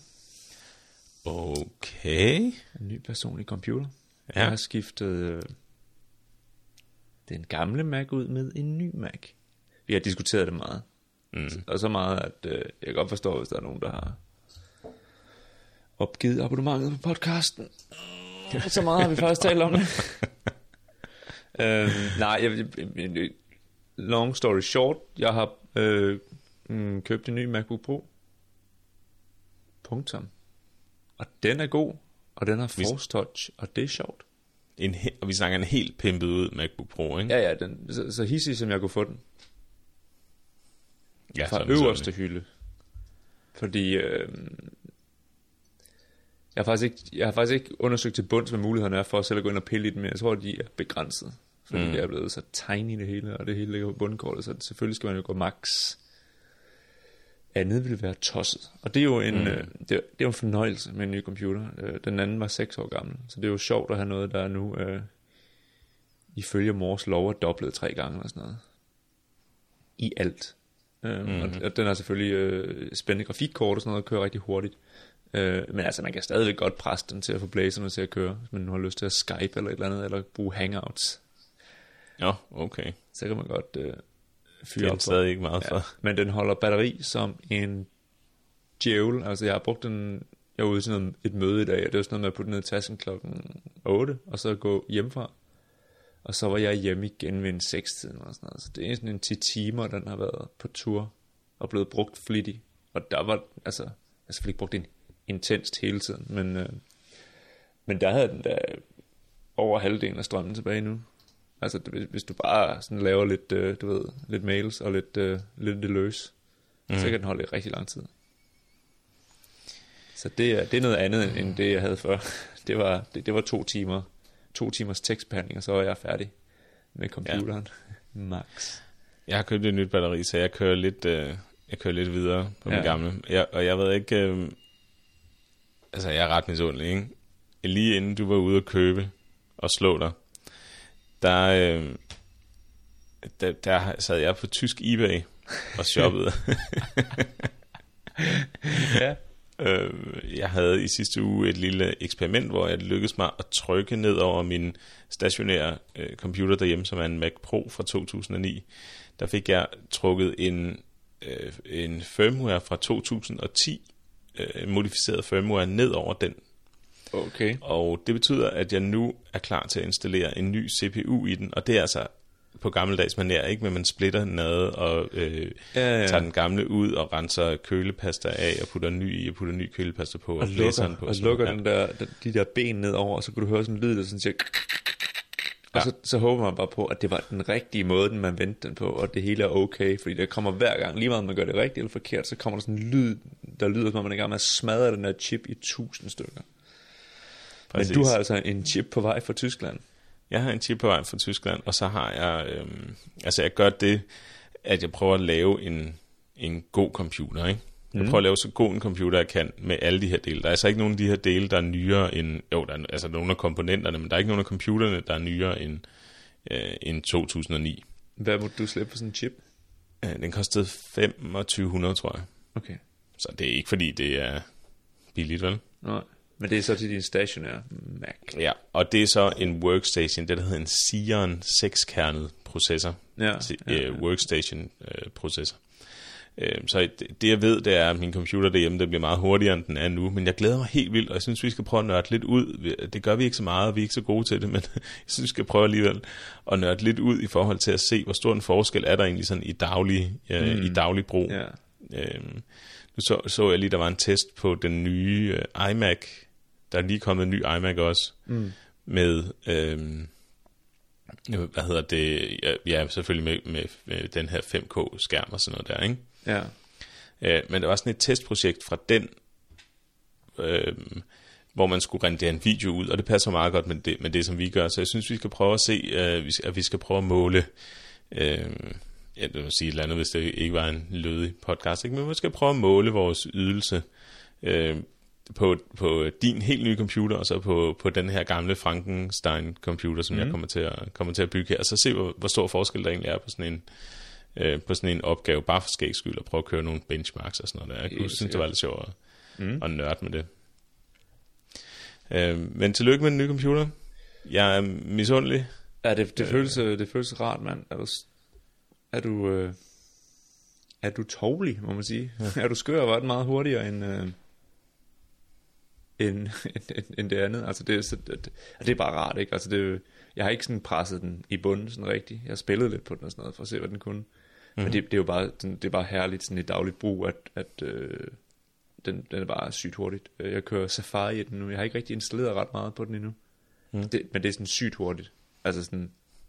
Okay. En ny personlig computer. Ja. Jeg har skiftet øh, den gamle Mac ud med en ny Mac. Vi har diskuteret det meget. Mm. Og så meget, at øh, jeg kan godt forstå, hvis der er nogen, der har opgivet abonnementet på podcasten. Så meget har vi faktisk talt om det. øhm, nej, jeg, jeg, long story short, jeg har øh, købt en ny MacBook Pro. Punktum. Og den er god, og den har Force Touch, og det er sjovt. En he- og vi snakker en helt pimpet ud MacBook Pro, ikke? Ja, ja, den, så, så hissig som jeg kunne få den. Ja, fra øverste hylde. Fordi øh, jeg, har faktisk ikke, jeg har faktisk ikke undersøgt til bunds, hvad mulighederne er for at selv at gå ind og pille i den, men jeg tror, de er begrænset. Fordi mm. det er blevet så tiny det hele, og det hele ligger på bundkortet, så selvfølgelig skal man jo gå max. Andet ville være tosset. Og det er jo en, mm. øh, det, er, det er jo en fornøjelse med en ny computer. Øh, den anden var seks år gammel, så det er jo sjovt at have noget, der er nu øh, ifølge mors lov er dobblet tre gange eller sådan noget. I alt. Øh, mm. og, og den har selvfølgelig øh, spændende grafikkort og sådan noget, der kører rigtig hurtigt. Øh, men altså, man kan stadigvæk godt presse den til at få blæserne til at køre, hvis man har lyst til at Skype eller et eller andet, eller bruge Hangouts. Ja, okay. Så kan man godt øh, fyre op. Det er stadig ikke meget for. Ja, men den holder batteri som en djævel. Altså, jeg har brugt den, jeg var ude til noget, et møde i dag, og det var sådan noget med at putte den ned i tasken klokken otte, og så gå hjemmefra. Og så var jeg hjemme igen ved en seks-tiden eller sådan noget. Så det er sådan en ti timer, den har været på tur. og blevet brugt flittigt. Og der var, altså, jeg har selvfølgelig ikke brugt den intenst hele tiden, men, øh, men der havde den der over halvdelen af strømmen tilbage nu. Altså, hvis, hvis du bare sådan laver lidt, øh, du ved, lidt mails og lidt, øh, lidt det løs, mm. så kan den holde i rigtig lang tid. Så det er, det er noget andet, end det jeg havde før. Det var, det, det var to timer, to timers tekstbehandling, og så var jeg færdig med computeren. Ja. Max. Jeg har købt et nyt batteri, så jeg kører lidt, øh, jeg kører lidt videre på ja. min gamle. Jeg, og jeg ved ikke, øh, altså jeg er ret misundelig, ikke? Lige inden du var ude at købe og slå dig, der, øh, der, der sad jeg på tysk eBay og shoppede. Ja. øh, jeg havde i sidste uge et lille eksperiment, hvor jeg lykkedes mig at trykke ned over min stationære øh, computer derhjemme, som er en Mac Pro fra to tusind og ni. Der fik jeg trukket en, øh, en firmware fra to tusind og ti, øh, en modificeret firmware, ned over den. Okay. Og det betyder, at jeg nu er klar til at installere en ny C P U i den, og det er altså på gammeldags manér, ikke? Men man splitter den ad og øh, ja, ja. tager den gamle ud og renser kølepasta af og putter ny i og putter ny kølepasta på og, og lukker, på. Og lukker den der, de der ben ned over, og så kan du høre sådan en lyd, der sådan siger... Og ja. så, så håber man bare på, at det var den rigtige måde, den man vendte den på, og det hele er okay, fordi der kommer hver gang, lige meget man gør det rigtigt eller forkert, så kommer der sådan en lyd, der lyder som om man er i gang med at smadre den der chip i tusind stykker. Præcis. Men du har altså en chip på vej fra Tyskland. Jeg har en chip på vej fra Tyskland, og så har jeg, øhm, altså jeg gør det, at jeg prøver at lave en, en god computer, ikke? Jeg mm. prøver at lave så god en computer, jeg kan med alle de her dele. Der er altså ikke nogen af de her dele, der er nyere end, jo, der er altså nogle af komponenterne, men der er ikke nogen af computerne, der er nyere end, øh, end to tusind og ni. Hvad må du slippe for sådan en chip? Øh, den kostede femogtyve hundrede, tror jeg. Okay. Så det er ikke fordi, det er billigt, vel? Nej. Men det er så til din stationære Mac. Ja, og det er så en workstation, det der hedder en Xeon seks-kernet processor. Ja, ja, ja. Workstation øh, processor. Øh, så det, det jeg ved, det er, at min computer derhjemme, det bliver meget hurtigere, end den er nu. Men jeg glæder mig helt vildt, og jeg synes, vi skal prøve at nørde lidt ud. Det gør vi ikke så meget, vi er ikke så gode til det, men jeg synes, vi skal prøve alligevel at nørde lidt ud i forhold til at se, hvor stor en forskel er der egentlig sådan i daglig, øh, mm. i daglig brug. Ja. Øh, nu så, så jeg lige, der var en test på den nye øh, iMac. Der er lige kommet en ny iMac også, mm. med, øh, hvad hedder det, ja, ja selvfølgelig med, med, med den her fem K-skærm og sådan noget der, ikke? Ja. Øh, men der var sådan et testprojekt fra den, øh, hvor man skulle rendere en video ud, og det passer meget godt med det, med det som vi gør, så jeg synes, vi skal prøve at se, øh, at vi skal prøve at måle, øh, jeg vil sige et eller andet, hvis det ikke var en lødig podcast, ikke? Men vi skal prøve at måle vores ydelse, øh, På, på din helt nye computer, og så på, på den her gamle Frankenstein-computer, som mm. jeg kommer til, at, kommer til at bygge her, og så se, hvor, hvor stor forskel der egentlig er på sådan en, øh, på sådan en opgave, bare for skægs skyld, og prøve at køre nogle benchmarks og sådan noget der. Jeg kunne synes, det var lidt sjovt at, mm. at nørde med det. Øh, men tillykke med den nye computer. Jeg er misundelig. Ja, det, det, føles, det føles rart, mand. Er du, er du, øh, er du tovlig, må man sige? Ja. Er du skør og var det meget hurtigere end... Øh End, end, end det andet. Altså det, så, det, det er bare rart, ikke? Altså det, jeg har ikke sådan presset den i bunden sådan rigtigt. Jeg har spillet lidt på den og sådan noget for at se hvad den kunne. Mm-hmm. Men det, det er jo bare det er bare herligt sådan i dagligt brug, at, at øh, den, den er bare sygt hurtigt. Jeg kører Safari i den nu. Jeg har ikke rigtig installeret ret meget på den endnu. Mm. Det, men det er sådan sygt hurtigt. Altså sådan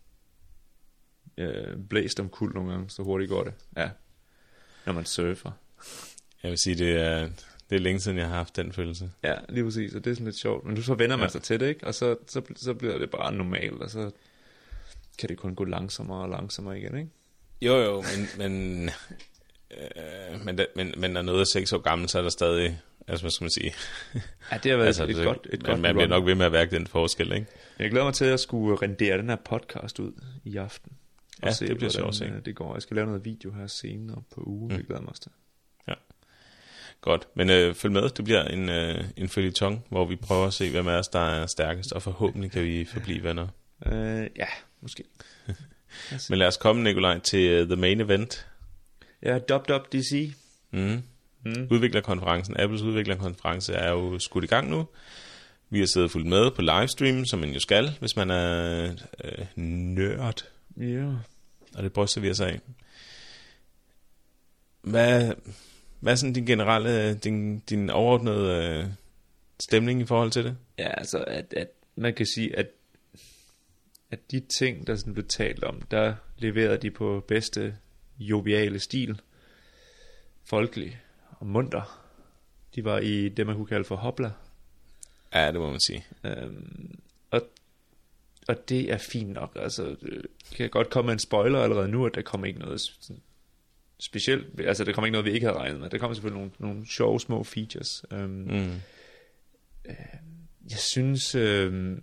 øh, blæst om kul nogle gange, så hurtigt går det. Ja. Når man surfer. Jeg vil sige, det er Det er længe siden, jeg har haft den følelse. Ja, lige præcis, og det er sådan lidt sjovt. Men så vender man ja. sig til det, ikke? Og så, så, så bliver det bare normalt, og så kan det kun gå langsommere og langsommere igen, ikke? Jo, jo, men, men, øh, men, men, men når noget er seks år gammel, så er der stadig, altså hvad skal man sige? Ja, det har været altså, et, et det, godt et man, godt man bliver nok ved med at værke den forskel, ikke? Jeg glæder mig til at skulle rendere den her podcast ud i aften. Ja, se, det bliver sjovt, ikke? Det går. Jeg skal lave noget video her senere på ugen, mm. det glæder mig også til. Ja. Godt, men øh, følg med, det bliver en, øh, en føljeton, hvor vi prøver at se, hvem af os, der er stærkest, og forhåbentlig kan vi forblive venner. Øh, ja, måske. Men lad os komme, Nikolaj, til uh, the main event. Ja, W W D C. Mm. Mm. Udviklerkonferencen, Apples udviklerkonference er jo skudt i gang nu. Vi har siddet fuldt med på livestream, som man jo skal, hvis man er øh, nørd. Ja. Og det bryster vi os af. hvad, hvad er sådan din generelle, din, din overordnede øh, stemning i forhold til det? Ja, altså, at, at man kan sige, at, at de ting, der sådan blev talt om, der leverede de på bedste joviale stil, folkelig og munter. De var i det, man kunne kalde for hopla. Ja, det må man sige. Øhm, og, og det er fint nok. Altså, det kan godt komme en spoiler allerede nu, at der kommer ikke noget sådan specielt. Altså, der kommer ikke noget, vi ikke havde regnet med. Der kommer selvfølgelig nogle, nogle sjove små features. Øhm, mm. øh, jeg synes... Øh,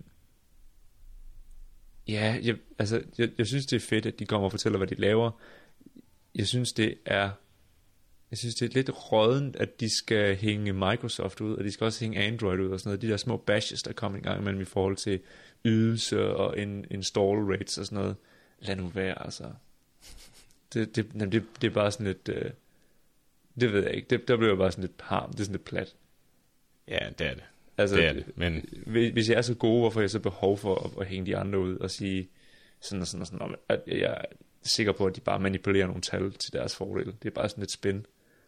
ja, jeg, altså, jeg, jeg synes, det er fedt, at de kommer og fortæller, hvad de laver. Jeg synes, det er... Jeg synes, det er lidt rådent, at de skal hænge Microsoft ud, og de skal også hænge Android ud og sådan noget. De der små bashes, der kommer en gang imellem i forhold til ydelse og in, install rates og sådan noget. Lad nu være, altså. Det, det, det, det er bare sådan lidt... Øh, det ved jeg ikke. Det, der bliver bare sådan lidt harm. Det er sådan lidt plat. Ja, det er det. Altså, det er det. Men... Hvis jeg er så god, hvorfor har jeg så behov for at, at hænge de andre ud og sige sådan og sådan og sådan, at jeg er sikker på, at de bare manipulerer nogle tal til deres fordel. Det er bare sådan lidt spin.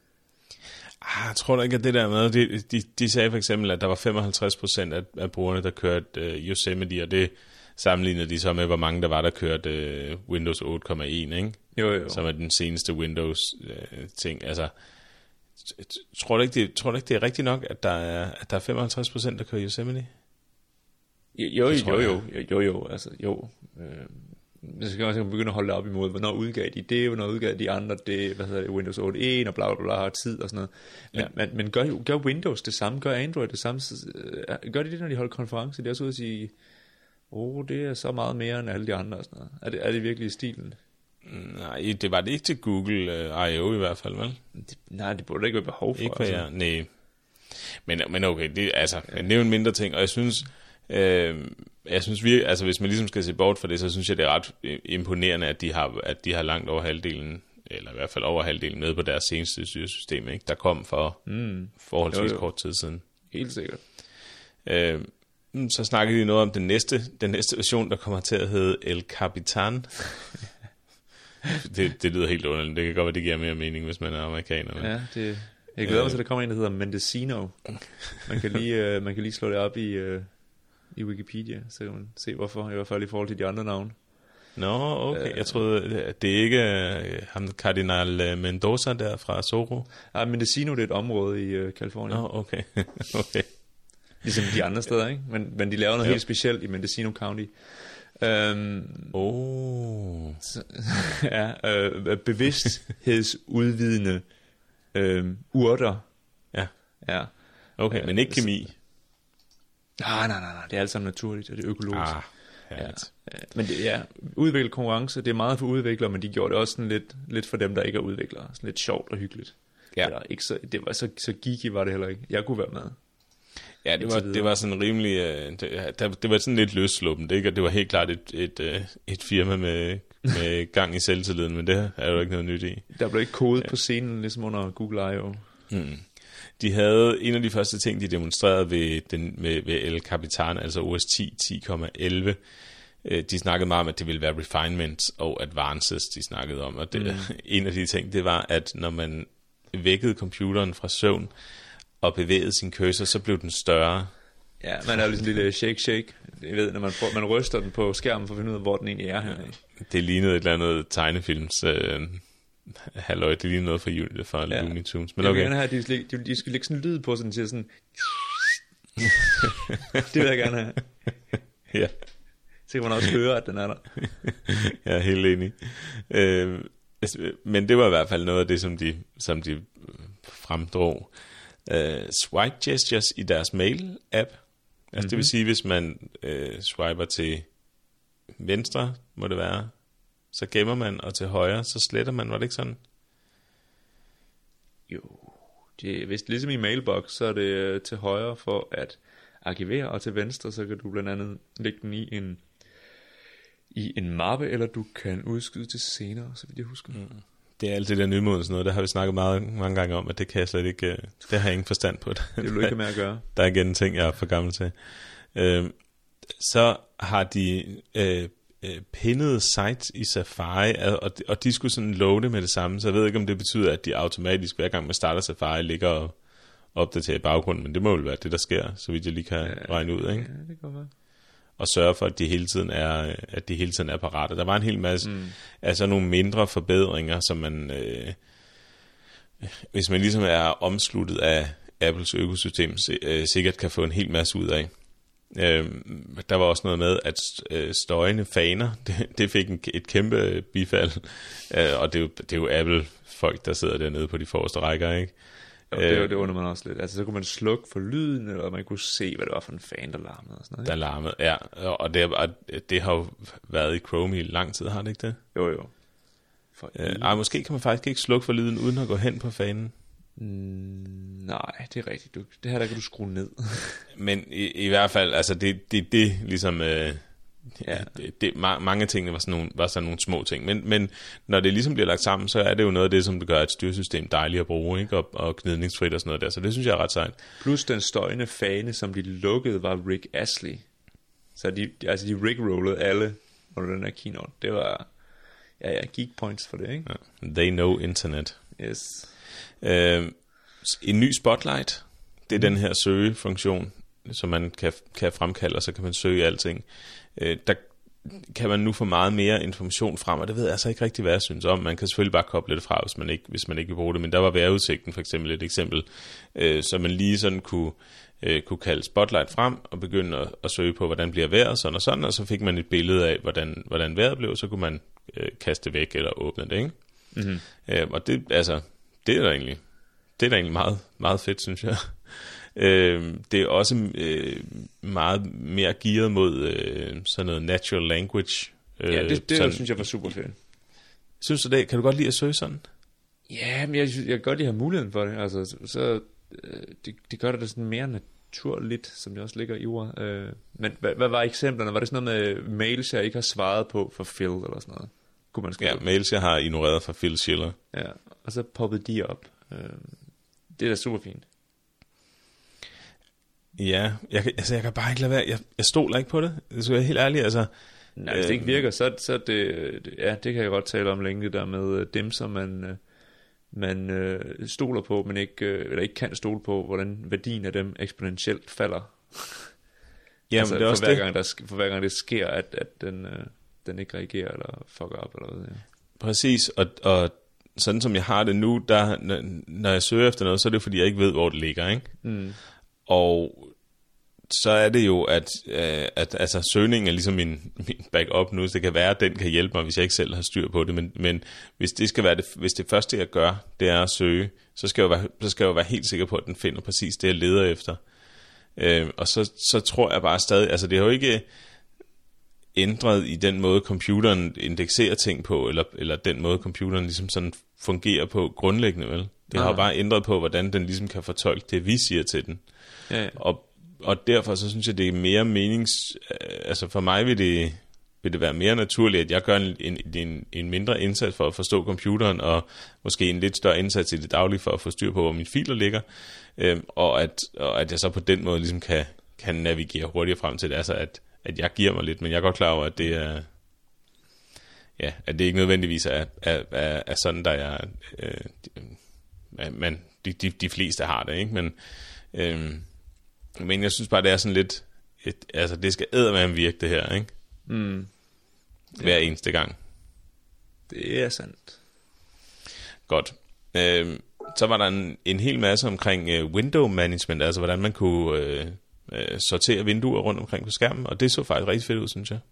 Ah, jeg tror da ikke, at det der med, de, de, de sagde for eksempel, at der var femoghalvtreds procent af, af brugerne, der kørte uh, Yosemite, og det sammenlignede de så med, hvor mange der var, der kørte uh, Windows otte komma en, ikke? Jo, jo. Som er den seneste Windows-ting. Uh, altså, tror du, ikke, det, tror du ikke, det er rigtigt nok, at der er, at der er femoghalvtreds procent, der kører Yosemite? Jo, jo, jo, jo, jo, jo, jo, altså, jo. Øh, så skal man også begynde at holde det op imod, hvornår udgav de det, hvornår udgav de andre det, hvad hedder det, Windows otte punkt en og bla bla bla, har tid og sådan noget. Men, ja. men, men gør, gør Windows det samme, gør Android det samme, gør de det, når de holder konference? Det er også ud at sige, åh, oh, det er så meget mere end alle de andre og sådan noget. Er det, er det virkelig i stilen? Nej, det var det ikke til Google uh, I O i hvert fald, vel? Det, nej, det burde ikke være behov for. Ikke for jer, nej. Men, men okay, det, altså, ja. Men det er jo en mindre ting, og jeg synes... Øh, jeg synes virkelig, altså hvis man ligesom skal se bort fra det, så synes jeg det er ret imponerende, at de har, at de har langt over halvdelen, eller i hvert fald over halvdelen med på deres seneste styresystem, ikke? Der kom for mm. forholdsvis jo, jo. kort tid siden. Helt sikkert. Øh, så snakkede de noget om den næste, den næste version, der kommer til at hedde El Capitan. det, det lyder helt underligt. Det kan godt være, det giver mere mening, hvis man er amerikaner. Men... Ja, det, jeg glæder mig til, at der kommer en, der hedder Mendocino. Man kan lige, uh, man kan lige slå det op i... Uh... i Wikipedia, så kan man se hvorfor, i hvert fald i forhold til de andre navne. Nå, okay. Uh, jeg troede, det er ikke uh, ham, Kardinal Mendoza der fra Zorro? Nej, Mendocino, det er et område i uh, Californien. Nå, okay. okay. Ligesom de andre steder, ikke? Men, men de laver noget jo. helt specielt i Mendocino County. Um, oh. Så, ja, uh, bevidsthedsudvidende uh, urter. Ja. Ja. Okay, uh, men ikke kemi. Nej, nej, nej, nej, det er alt sammen naturligt, og det er økologisk. Ah, herligt. Ja. Men det, ja, udvikle konkurrence, det er meget for udviklere, men de gjorde det også sådan lidt, lidt for dem, der ikke er udviklere. Sådan lidt sjovt og hyggeligt. Ja. Eller, ikke så, det var så, så geeky var det heller ikke. Jeg kunne være med. Ja, det var, det var sådan rimelig, uh, det, det var sådan lidt løssluppent, ikke? Og det var helt klart et, et, et, et firma med, med gang i selvtilliden, men det er jo ikke noget nyt i. Der blev ikke kodet ja. på scenen, ligesom under Google I O. Mm. De havde en af de første ting, de demonstrerede ved, den, med, ved El Capitan, altså O S ti ti komma elleve. De snakkede meget om, at det ville være refinements og advances, de snakkede om. Og det, mm. en af de ting, det var, at når man vækkede computeren fra søvn og bevægede sin cursor, så blev den større. Ja, man er jo ligesom en lille shake-shake. Jeg ved, når man, får, man ryster den på skærmen for at finde ud af, hvor den egentlig er. Ja, det lignede et eller andet tegnefilms... Øh, halløj, det lignede noget fra, fra ja. Looney Tunes. Men okay. Jeg vil gerne have, at de, de, de skal lægge sådan en lyd på, sådan til sådan... det vil jeg gerne have. Ja. Så kan man også høre, at den er der. Jeg er helt enig. Øh, men det var i hvert fald noget af det, som de, som de fremdrog. Uh, swipe gestures i deres mail-app. Altså mm-hmm. det vil sige, hvis man uh, swiper til venstre, må det være, så gemmer man, og til højre, så sletter man. Var det ikke sådan? Jo, det, hvis det er ligesom i mailbox, så er det til højre for at arkivere, og til venstre, så kan du blandt andet lægge den i en i en mappe, eller du kan udskyde til senere, så vidt jeg husker. Mm. Det er alt det der nymodens noget, der har vi snakket meget, mange gange om, at det kan jeg slet ikke, det har jeg ingen forstand på. Det vil du ikke med at gøre. Der er igen en ting, jeg er for gammel til. Øh, så har de øh, øh, pinnede sites i Safari, og de, og de skulle sådan loade med det samme, så jeg ved ikke, om det betyder, at de automatisk hver gang man starter Safari ligger og opdaterer i baggrunden, men det må jo være det, der sker, så vidt jeg lige kan ja, regne ud, ikke? Ja, det kan være. Og sørge for, at de hele tiden er, at de hele tiden er parate. Der var en hel masse, mm. altså nogle mindre forbedringer, som man, øh, hvis man ligesom er omsluttet af Apples økosystem, øh, sikkert kan få en hel masse ud af. Øh, der var også noget med, at øh, støjende faner, det, det fik en, et kæmpe bifald, øh, og det er, jo, det er jo Apple-folk, der sidder dernede på de forreste rækker, ikke? Jo, det, øh, det undrer man også lidt. Altså, så kunne man slukke for lyden, eller man kunne se, hvad det var for en fan, der larmede og sådan noget, ikke? Der larmede, ja, og det, og det har jo været i Chrome i lang tid, har det ikke det? Jo, jo. For øh, ej, måske kan man faktisk ikke slukke for lyden, uden at gå hen på fanen. Mm, nej, det er rigtigt. Du, det her, der kan du skrue ned. Men i, i hvert fald, altså det, det, det ligesom, øh, ja. det, det, ma- mange tingene var sådan, nogle, var sådan nogle små ting. Men, men når det ligesom bliver lagt sammen, så er det jo noget af det, som det gør et styresystem dejligt at bruge, ikke? Og, og gnidningsfrit og sådan noget der. Så det synes jeg er ret sejt. Plus den støjende fane, som de lukkede, var Rick Astley. Så de, altså de rickrollede alle under den her keynote. Det var, ja, ja, geek points for det, ikke? Ja. They know internet. Yes. Øh, en ny Spotlight, det er mm. den her søgefunktion, som man kan, kan fremkalde, og så kan man søge alting. Øh, der kan man nu få meget mere information frem, og det ved jeg altså ikke rigtig, hvad jeg synes om. Man kan selvfølgelig bare koble det fra, hvis man ikke, hvis man ikke vil bruge det, men der var vejrudsigten for eksempel et eksempel, øh, så man lige sådan kunne, øh, kunne kalde Spotlight frem, og begynde at, at søge på, hvordan bliver vejret, sådan og sådan, og så fik man et billede af, hvordan, hvordan vejret blev, så kunne man øh, kaste det væk, eller åbne det, ikke? Mm-hmm. Øh, og det, altså, det er da egentlig, det er da egentlig meget, meget fedt, synes jeg. Øh, det er også øh, meget mere gearet mod øh, sådan noget natural language. Øh, ja, det, det sådan, synes jeg var super fedt. Synes du det? Kan du godt lide at søge sådan? Ja, men jeg, jeg kan godt lide at have muligheden for det. Altså, så øh, det, det gør det da sådan mere naturligt, som det også ligger i ord. Øh, men hvad, hvad var eksemplerne? Var det sådan noget med mails, jeg ikke har svaret på for Phil eller sådan noget? Kunne man skrive? Ja, mails jeg har ignoreret fra Phil Schiller. Ja, og så poppede de op. Øh, det er da super fint. Ja, jeg kan, altså jeg kan bare ikke lade være. Jeg, jeg stoler ikke på det. Det skal jeg helt ærlig. Altså, nej, hvis det ikke virker, så, så det, det, ja, det kan jeg godt tale om længe, det der med dem, som man, man øh, stoler på, men ikke, øh, eller ikke kan stole på, hvordan værdien af dem eksponentielt falder. Ja, altså, men det er for, også hver det. gang, der, for hver gang det sker, at, at den, øh, den ikke reagerer, eller fucker op, eller hvad. Ja. Præcis, og, og sådan som jeg har det nu, der, når jeg søger efter noget, så er det fordi, jeg ikke ved, hvor det ligger, ikke? Mm. Og så er det jo, at, øh, at altså, søgningen er ligesom min, min backup nu, så det kan være, at den kan hjælpe mig, hvis jeg ikke selv har styr på det, men, men hvis det skal være det, hvis det første, jeg gør, det er at søge, så skal jeg jo være, så skal jeg jo være helt sikker på, at den finder præcis det, jeg leder efter. Øh, og så, så tror jeg bare stadig, altså det har jo ikke ændret i den måde, computeren indekserer ting på, eller, eller den måde, computeren ligesom sådan fungerer på grundlæggende, vel? Det har jo bare ændret på, hvordan den ligesom kan fortolke det, vi siger til den. Ja, ja. Og, og derfor så synes jeg, det er mere menings... Altså for mig vil det, vil det være mere naturligt, at jeg gør en, en, en, en mindre indsats for at forstå computeren, og måske en lidt større indsats i det daglige for at få styr på, hvor mine filer ligger, øhm, og, at, og at jeg så på den måde ligesom kan, kan navigere hurtigere frem til det. Altså at, at jeg giver mig lidt, men jeg er godt klar over, at det er... Ja, at det ikke nødvendigvis er, er, er, er sådan, der er... Øh, man, de, de, de fleste har det, ikke? Men... Øh, Men jeg synes bare, det er sådan lidt... Et, altså, det skal eddermame virke, det her, ikke? Mm. Hver ja. eneste gang. Det er sandt. Godt. Øh, så var der en, en hel masse omkring øh, window management, altså hvordan man kunne øh, øh, sortere vinduer rundt omkring på skærmen, og det så faktisk rigtig fedt ud, synes jeg.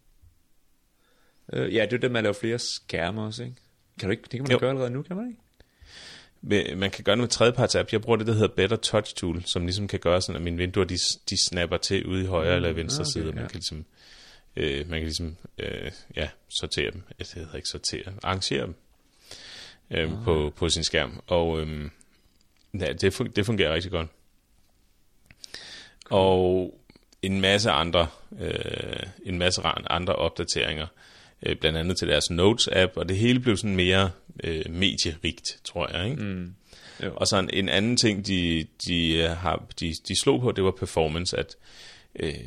Øh, ja, det er det, man laver flere skærme også, ikke? Kan du ikke? Det kan man jo gøre allerede nu, kan man ikke? Man kan gøre det med tredjeparts app. Jeg bruger det, der hedder Better Touch Tool, som ligesom kan gøre sådan, at mine vinduer, de, de snapper til ude i højre mm, eller venstre okay, side. Man ja. kan ligesom, øh, man kan ligesom øh, ja, sortere dem. Det hedder ikke sortere. Arrangere dem øh, oh. på, på sin skærm. Og øh, ja, det, fun- det fungerer rigtig godt. Cool. Og en masse andre, øh, en masse andre opdateringer. Blandt andet til deres Notes-app, og det hele blev sådan mere øh, medierigt, tror jeg, ikke? Mm. Og så en, en anden ting, de, de, har, de, de slog på, det var performance, at øh,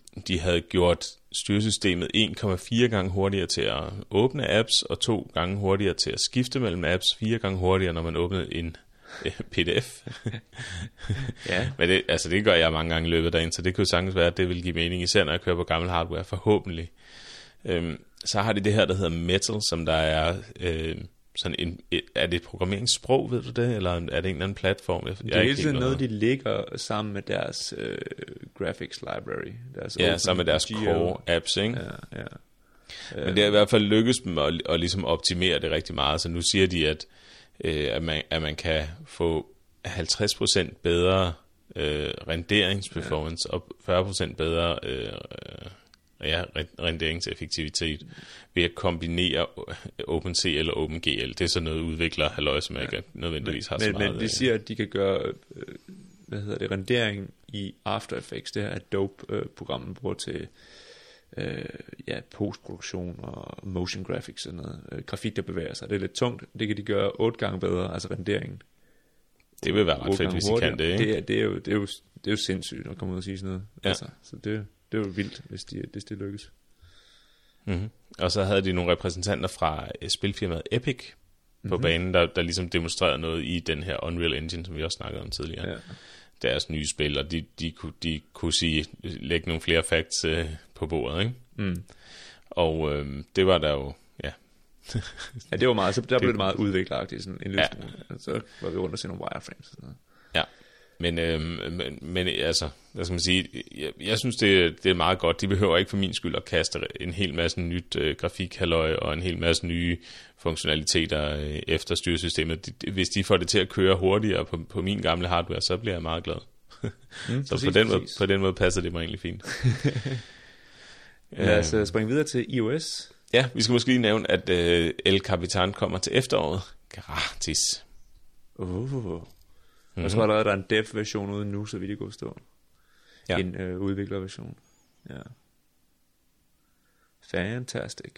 de havde gjort styresystemet en komma fire gange hurtigere til at åbne apps, og to gange hurtigere til at skifte mellem apps, fire gange hurtigere, når man åbnede en P D F. Ja. Men det, altså det gør jeg mange gange i løbet af dagen, så det kunne sagtens være, at det vil give mening, især når jeg kører på gammel hardware, forhåbentlig. Øhm, så har de det her, der hedder Metal, som der er øh, sådan en, et, er det et programmeringssprog, ved du det, eller er det en eller anden platform? Jeg, Det er hele tiden noget, de ligger sammen med deres øh, graphics library. Deres ja, sammen med deres Geo. core apps, ikke? Ja, ja. Men det er i hvert fald lykkes dem at, at ligesom optimere det rigtig meget, så nu siger de, at, øh, at, man, at man kan få halvtreds procent bedre øh, renderingsperformance ja. og fyrre procent bedre øh, ja, renderingseffektivitet ved at kombinere OpenC eller OpenGL. Det er så noget udvikler halløj, som ja. ikke nødvendigvis har men, så meget. Men de siger, at de kan gøre øh, hvad hedder det, rendering i After Effects, det her Adobe-program, man bruger til øh, ja, postproduktion og motion graphics og noget. Øh, grafik, der bevæger sig. Det er lidt tungt. Det kan de gøre otte gange bedre, altså renderingen. Det vil være ret fedt, hvis de kan det, ikke? Det er, det, er jo, det, er jo, det er jo sindssygt at komme ud og sige sådan noget. Ja. Altså, så det, det er jo vildt, hvis, de, hvis det lykkes. Mm-hmm. Og så havde de nogle repræsentanter fra spilfirmaet Epic på mm-hmm. banen, der, der ligesom demonstrerede noget i den her Unreal Engine, som vi også snakkede om tidligere. Ja. Deres nye spil, og de, de, kunne, de kunne sige, lægge nogle flere facts øh, på bordet, ikke? Mm. Og øh, det var der jo, ja. ja, det var meget, så der det, blev det meget udvikleragtigt, sådan en lille ja. smule. Så var vi rundt og se nogle wireframes og sådan noget. Ja, men, øh, men, men altså, hvad skal man sige, jeg, jeg synes, det, det er meget godt. De behøver ikke for min skyld at kaste en hel masse nyt øh, grafikhalløj og en hel masse nye funktionaliteter øh, efter styresystemet. De, hvis de får det til at køre hurtigere på, på min gamle hardware, så bliver jeg meget glad. Mm, så præcis, på, den måde, på den måde passer det mig egentlig fint. Lad os uh, springe videre til iOS. Ja, vi skal måske lige nævne, at øh, El Capitan kommer til efteråret. Gratis. Uh. Mm-hmm. Og så var der, der er en dev-version ude nu, så vidt det går stå. Ja. En øh, udviklerversion. Ja. Fantastic.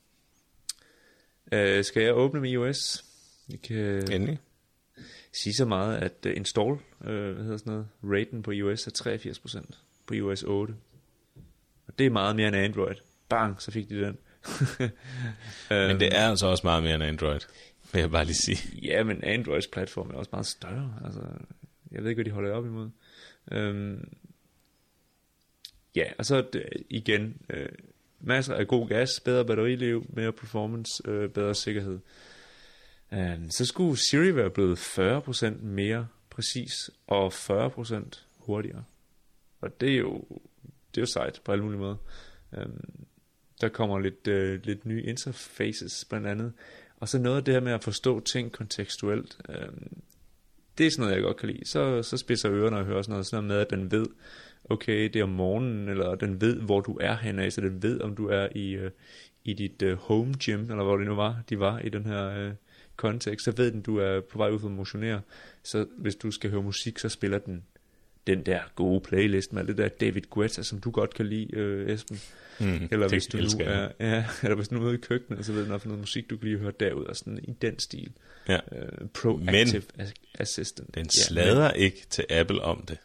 Uh, skal jeg åbne med iOS? Jeg kan Endelig. sige så meget, at uh, install, uh, hvad hedder sådan noget, raten på iOS er treogfirs procent på iOS otte. Og det er meget mere end Android. Bang, så fik de den. Men det er altså også meget mere end Android, vil jeg bare lige sige. Ja, men Androids platform er også meget større. Altså, jeg ved ikke, hvad de holder op imod. Um, ja, og så igen, uh, masser af god gas, bedre batteriliv, mere performance, uh, bedre sikkerhed. Um, så skulle Siri være blevet fyrre procent mere præcis, og fyrre procent hurtigere. Og det er jo, det er jo sejt på alle mulige måder. Um, der kommer lidt, uh, lidt nye interfaces blandt andet. Og så noget af det her med at forstå ting kontekstuelt, um, det er sådan noget, jeg godt kan lide. Så, så spidser ørerne, når jeg hører sådan noget, sådan noget med, at den ved, okay, det er om morgenen, eller den ved, hvor du er henne, så den ved, om du er i, uh, i dit uh, home gym, eller hvor det nu var, de var i den her uh, kontekst. Så ved den, du er på vej ud for at motionere. Så hvis du skal høre musik, så spiller den den der gode playlist med det der David Guetta, som du godt kan lide, øh, Esben. Mm, eller hvis du nu er, ja, eller hvis du nu er ude i køkkenet, så ved du nok for noget musik, du kan lige høre derud, og sådan i den stil. Ja. Uh, proactive men assistant. Den slader ja, men, ikke til Apple om det.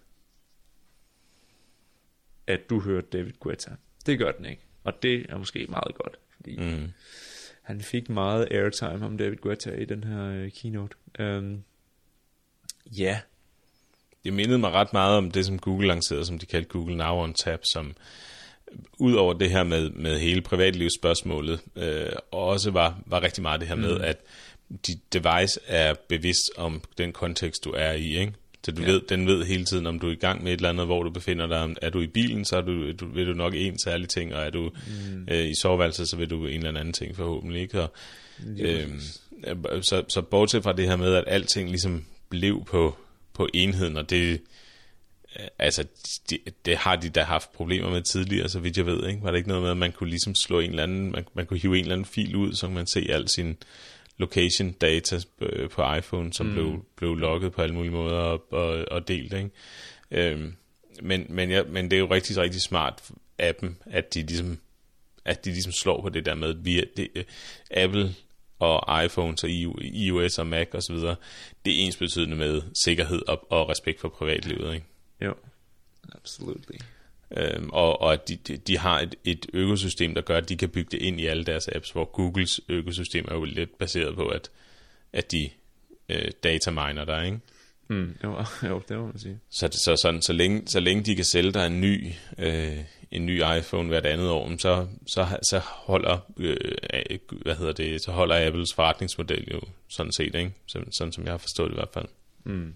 At du hører David Guetta. Det gør den ikke. Og det er måske meget godt, fordi mm. han fik meget airtime om David Guetta i den her uh, keynote. Um, ja. Yeah. Det mindede mig ret meget om det, som Google lancerede, som de kaldte Google Now on Tap, som ud over det her med, med hele privatlivsspørgsmålet, øh, også var, var rigtig meget det her med, mm. at dit device er bevidst om den kontekst, du er i, ikke? Så du ja. ved, den ved hele tiden, om du er i gang med et eller andet, hvor du befinder dig. Er du i bilen, så er du, du, vil du nok en særlig ting, og er du mm. øh, i soveværelset, så vil du en eller anden ting forhåbentlig, ikke? Og, øh, så, så bortset fra det her med, at alting ligesom blev på på enheden, og det altså det, det har de da haft problemer med tidligere, så vidt jeg ved, ikke? Var det ikke noget med, at man kunne ligesom slå en eller anden, man, man kunne hive en eller anden fil ud, så man kan se al sin location data på iPhone, som mm. blev, blev logget på alle mulige måder og, og, og delt, ikke? Øhm, men, men, ja, men det er jo rigtig, rigtig smart appen, at de ligesom at de ligesom slår på det der med, at vi, det, Apple og iPhones og iOS og Mac og så videre, det er ensbetydende med sikkerhed og, og respekt for privatlivet, ikke? Jo, absolutely. Øhm, og, og at de, de har et, et økosystem, der gør, at de kan bygge det ind i alle deres apps, hvor Googles økosystem er jo lidt baseret på, at, at de øh, dataminer der, ikke? Mm, jo, jo, det må man sige. Så, så, sådan, så, længe, så længe de kan sælge dig en ny, øh, en ny iPhone hvert andet år, så, så, så holder øh, hvad hedder det, så holder Apples forretningsmodel jo sådan set, ikke? Sådan, sådan som jeg har forstået det i hvert fald. Mm.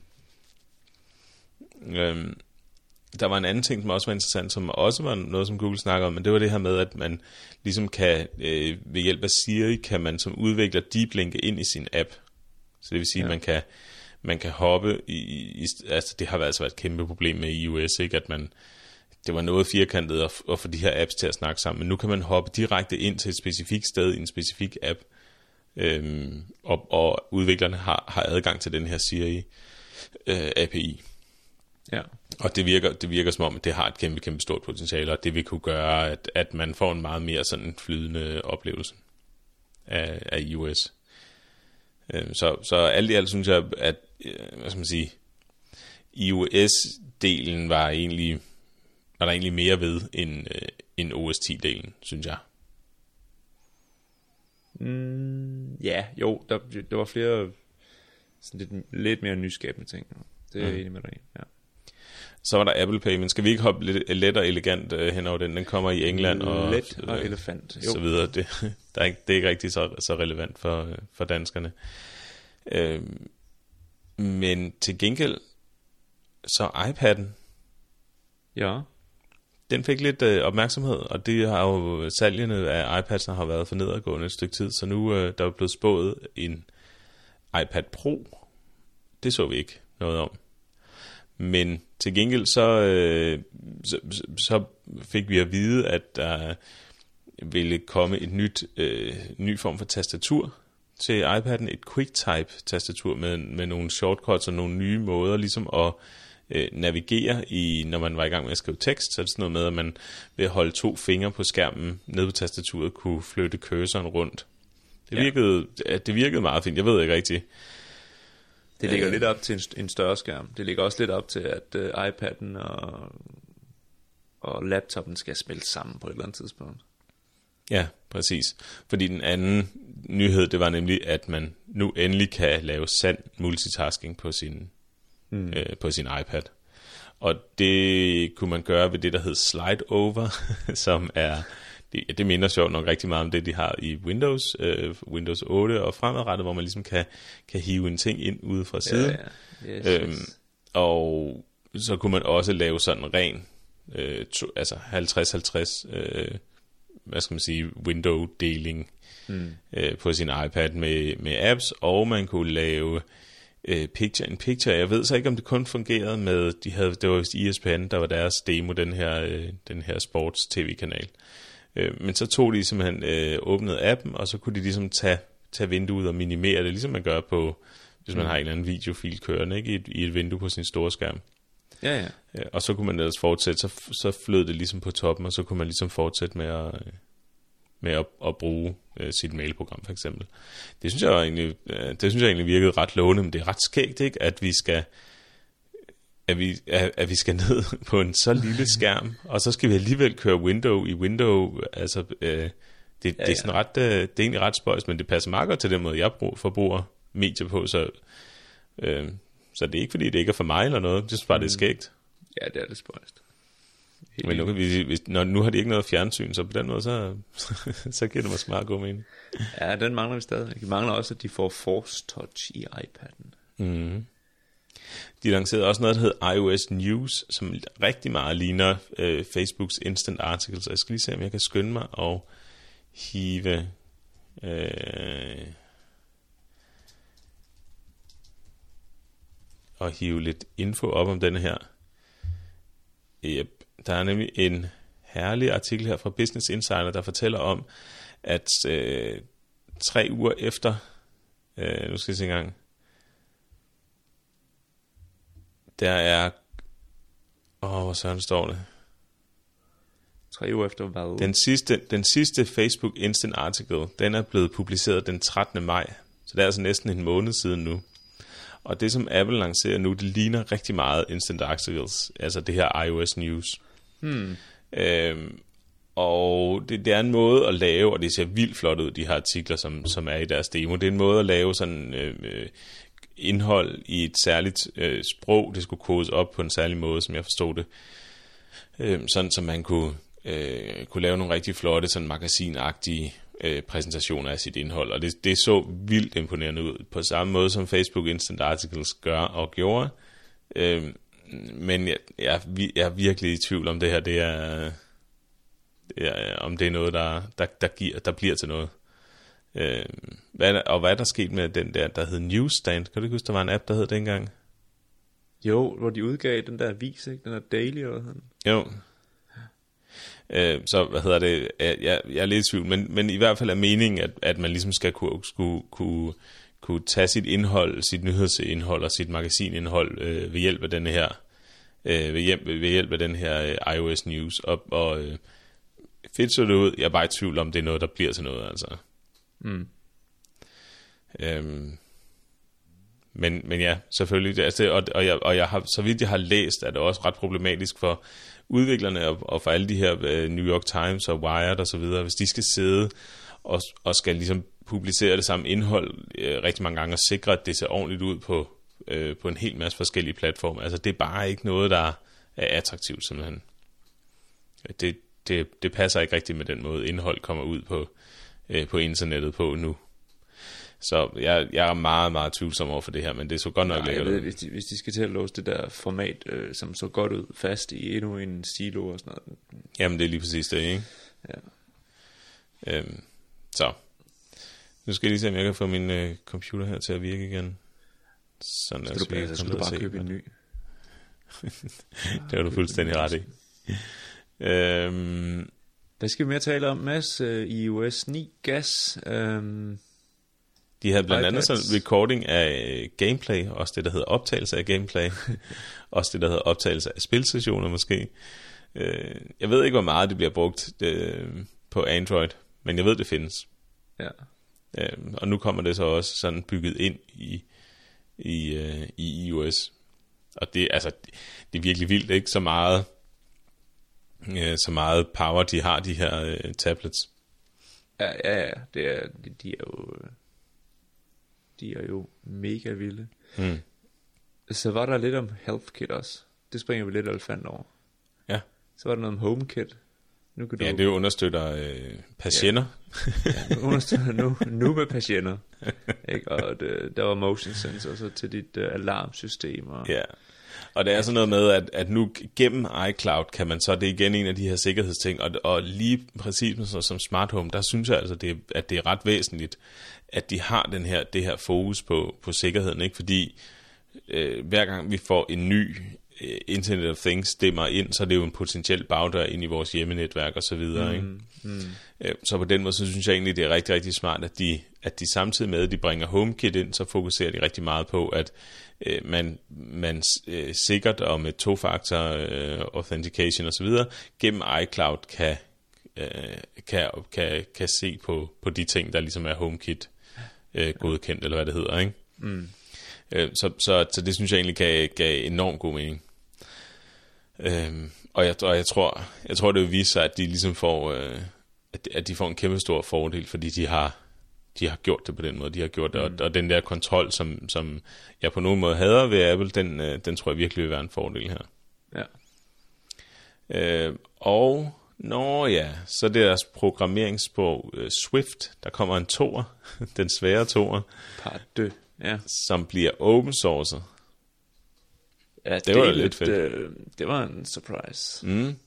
Øhm, der var en anden ting, som også var interessant, som også var noget, som Google snakker om, men det var det her med, at man ligesom kan, øh, ved hjælp af Siri, kan man som udvikler deep linke ind i sin app. Så det vil sige, ja. at man kan, man kan hoppe i, i, altså det har altså været et kæmpe problem med iOS, ikke? At man, det var noget firkantet at, at få de her apps til at snakke sammen, men nu kan man hoppe direkte ind til et specifikt sted i en specifik app, øhm, og, og udviklerne har, har adgang til den her Siri øh, A P I. Ja. Og det virker, det virker som om, at det har et kæmpe, kæmpe stort potentiale, og det vil kunne gøre, at, at man får en meget mere sådan flydende oplevelse af, af iOS. Så, så alt i alt synes jeg, at hvad skal man sige, iOS-delen var egentlig, var der egentlig mere ved end, end O S ti-delen, synes jeg. Mm, ja, jo, der, der var flere sådan lidt, lidt mere nyskabende ting. Det er jeg mm. enig med dig i, ja. Så var der Apple Pay, men skal vi ikke hoppe lidt let og elegant uh, hen over den? Den kommer i England og, let og uh, elefant. Jo. Så videre. Det, der er ikke, det er ikke rigtig så, så relevant for, for danskerne. Uh, men til gengæld, så iPad'en, ja. Den fik lidt uh, opmærksomhed, og det har jo salgene af iPads har været for nedadgående et stykke tid, så nu uh, der er blevet spået en iPad Pro. Det så vi ikke noget om. Men til gengæld så, øh, så, så fik vi at vide, at der ville komme et nyt øh, ny form for tastatur til iPad'en, et QuickType-tastatur med, med nogle shortcuts og nogle nye måder ligesom at øh, navigere i, når man var i gang med at skrive tekst. Så er det sådan noget med, at man ved at holde to fingre på skærmen nede på tastaturet kunne flytte cursoren rundt. Det virkede, ja. det virkede meget fint. Jeg ved ikke rigtigt. Det ligger øh, lidt op til en, en større skærm. Det ligger også lidt op til, at uh, iPad'en og, og laptopen skal smelte sammen på et eller andet tidspunkt. Ja, præcis. Fordi den anden nyhed, det var nemlig, at man nu endelig kan lave sand multitasking på sin, mm. øh, på sin iPad. Og det kunne man gøre ved det, der hed slide over, som er... Det, det minder sjovt nok rigtig meget om det, de har i Windows, øh, Windows otte og fremadrettet, hvor man ligesom kan, kan hive en ting ind ude fra siden. Ja, ja. Yes, øhm, yes. Og så kunne man også lave sådan en ren, øh, to, altså halvtreds halvtreds, øh, hvad skal man sige, window-deling mm. øh, på sin iPad med, med apps, og man kunne lave øh, picture-in-picture. Jeg ved så ikke, om det kun fungerede med, de havde, det var vist E S P N, der var deres demo, den her, øh, den her sports-tv-kanal. Men så tog de simpelthen øh, åbnede appen, og så kunne de ligesom tage, tage vinduet og minimere det, ligesom man gør på, hvis man mm. har en eller anden videofil kørende, ikke? I, et, i et vindue på sin store skærm. Ja, ja. Ja, og så kunne man ellers fortsætte, så, så flød det ligesom på toppen, og så kunne man ligesom fortsætte med at, med at, at bruge øh, sit mailprogram for eksempel. Det synes jeg egentlig, øh, det synes jeg egentlig virkede ret lovende, men det er ret skægt, ikke? At vi skal... At vi, at, at vi skal ned på en så lille skærm, og så skal vi alligevel køre window i window. Altså, øh, det, ja, det er sådan ja. ret, øh, det er egentlig ret spøjs, men det passer meget godt til den måde, jeg brug, forbruger medier på, så, øh, så det er ikke fordi, det ikke er for mig eller noget, det er bare, mm. det er skægt. Ja, det er det spøjst. Men nu, kan vi, hvis, når, nu har de ikke noget fjernsyn, så på den måde, så, så giver det måske meget god mening. Ja, den mangler vi stadig. Vi mangler også, at de får Force Touch i iPad'en. Mhm. De lancerede også noget, der hedder iOS News, som rigtig meget ligner øh, Facebooks Instant Articles. Jeg skal lige se, om jeg kan skynde mig og hive... Øh, og hive lidt info op om denne her. Yep. Der er nemlig en herlig artikel her fra Business Insider, der fortæller om, at øh, tre uger efter... Øh, nu skal jeg se en gang... Der er... Åh, hvor sådan står det. Tre uger efter hvad? Den sidste, den sidste Facebook Instant Article, den er blevet publiceret den trettende maj. Så det er altså næsten en måned siden nu. Og det, som Apple lancerer nu, det ligner rigtig meget Instant Articles. Altså det her iOS News. Hmm. Øhm, og det, det er en måde at lave, og det ser vildt flot ud, de her artikler, som, som er i deres demo. Det er en måde at lave sådan øh, indhold i et særligt øh, sprog. Det skulle kodes op på en særlig måde, som jeg forstod det. Øh, sådan, så man kunne, øh, kunne lave nogle rigtig flotte, sådan magasinagtige øh, præsentationer af sit indhold. Og det, det så vildt imponerende ud. På samme måde som Facebook Instant Articles gør og gjorde. Øh, men jeg, jeg, jeg er virkelig i tvivl om det her, det er... Ja, om det er noget, der, der, der, giver, der bliver til noget. Øh, hvad der, og hvad er der sket med den der, der hed Newsstand? Kan du ikke huske, der var en app, der hed dengang? Jo, hvor de udgav den der avis, ikke? Den der Daily og sådan. Jo. Øh, så hvad hedder det? Jeg, jeg, jeg er lidt i tvivl, men, men i hvert fald er meningen, at, at man ligesom skal kunne, skulle, kunne, kunne tage sit indhold, sit nyhedsindhold og sit magasinindhold øh, ved hjælp af den her, øh, ved, hjælp, ved hjælp af den her øh, iOS News og, og øh, fedt så det ud. Jeg er bare i tvivl om, det er noget, der bliver til noget, altså. Mm. Øhm, men, men ja, selvfølgelig. Det, altså, og, og, jeg, og jeg har, så vidt jeg har læst, er det også ret problematisk for udviklerne og, og for alle de her uh, New York Times og Wired og så videre, hvis de skal sidde og, og skal ligesom publicere det samme indhold uh, rigtig mange gange og sikre, at det ser ordentligt ud på, uh, på en hel masse forskellige platforme. Altså, det er bare ikke noget, der er attraktivt, simpelthen. Det Det, det passer ikke rigtigt med den måde, indhold kommer ud på, øh, på internettet på nu. Så jeg, jeg er meget, meget tvivlsom over for det her, men det er så godt nok lækkert ud. Hvis de, hvis de skal til at låse det der format, øh, som så godt ud, fast i endnu en silo og sådan noget. Jamen, det er lige præcis det, ikke? Ja. Øhm, så. Nu skal jeg lige se, om jeg kan få min øh, computer her til at virke igen. Sådan, skal du bare, så skal du bare købe en ny. Det har du fuldstændig ret i. Øhm, Hvad skal vi mere tale om, Mads? Uh, i O S ni gas. Um, de havde blandt iPads. andet sådan recording af gameplay, også det der hedder optagelse af gameplay, også det der hedder optagelse af spilsessioner måske. Uh, jeg ved ikke, hvor meget det bliver brugt uh, på Android, men jeg ved, det findes. Ja. Uh, og nu kommer det så også sådan bygget ind i i, uh, i iOS. Og det, altså, det er virkelig vildt, ikke? Så meget så meget power de har, de her øh, tablets. Ja, ja, ja. Det er, de, de er jo de er jo mega vilde. Mm. Så var der lidt om HealthKit også. Det springer vi lidt elefant over. Ja. Så var der noget om HomeKit. Nu kan du... Ja, det understøtter øh, patienter. Ja, ja, nu understøtter nu, nu med patienter. Ikke? Og det, der var motion sensor så til dit uh, alarmsystem. Og... Ja. Og det er sådan noget med, at, at nu gennem iCloud kan man så, det er igen en af de her sikkerhedsting, og, og lige præcis så, som Smart Home, der synes jeg altså, det, at det er ret væsentligt, at de har den her, det her fokus på, på sikkerheden, ikke? Fordi øh, hver gang vi får en ny øh, Internet of Things stemmer ind, så er det jo en potentiel bagdør ind i vores hjemmenetværk og så videre, ikke? Mm, mm. Øh, så på den måde, så synes jeg egentlig, det er rigtig, rigtig smart, at de, at de samtidig med, at de bringer HomeKit ind, så fokuserer de rigtig meget på, at man, man øh, sikkert og med to-faktor øh, authentication og så videre gennem iCloud kan, øh, kan, kan, kan se på, på de ting, der ligesom er HomeKit øh, godkendt, eller hvad det hedder, ikke? Mm. Øh, så, så, så det synes jeg egentlig gav, gav enormt god mening. Øh, og jeg, og jeg tror, jeg tror det vil vise sig, at de ligesom får, øh, at, at de får en kæmpe stor fordel, fordi de har de har gjort det på den måde, de har gjort det, mm. og, og den der kontrol, som, som jeg på nogen måde hader ved Apple, den, den tror jeg virkelig vil være en fordel her. Ja. Øh, og, nå ja, så deres programmeringssprog uh, Swift, der kommer en toer, den svære toer, Part deux, ja. som bliver open sourced. Ja, det, det var lidt lidt fedt. Øh, det var en surprise. Mm.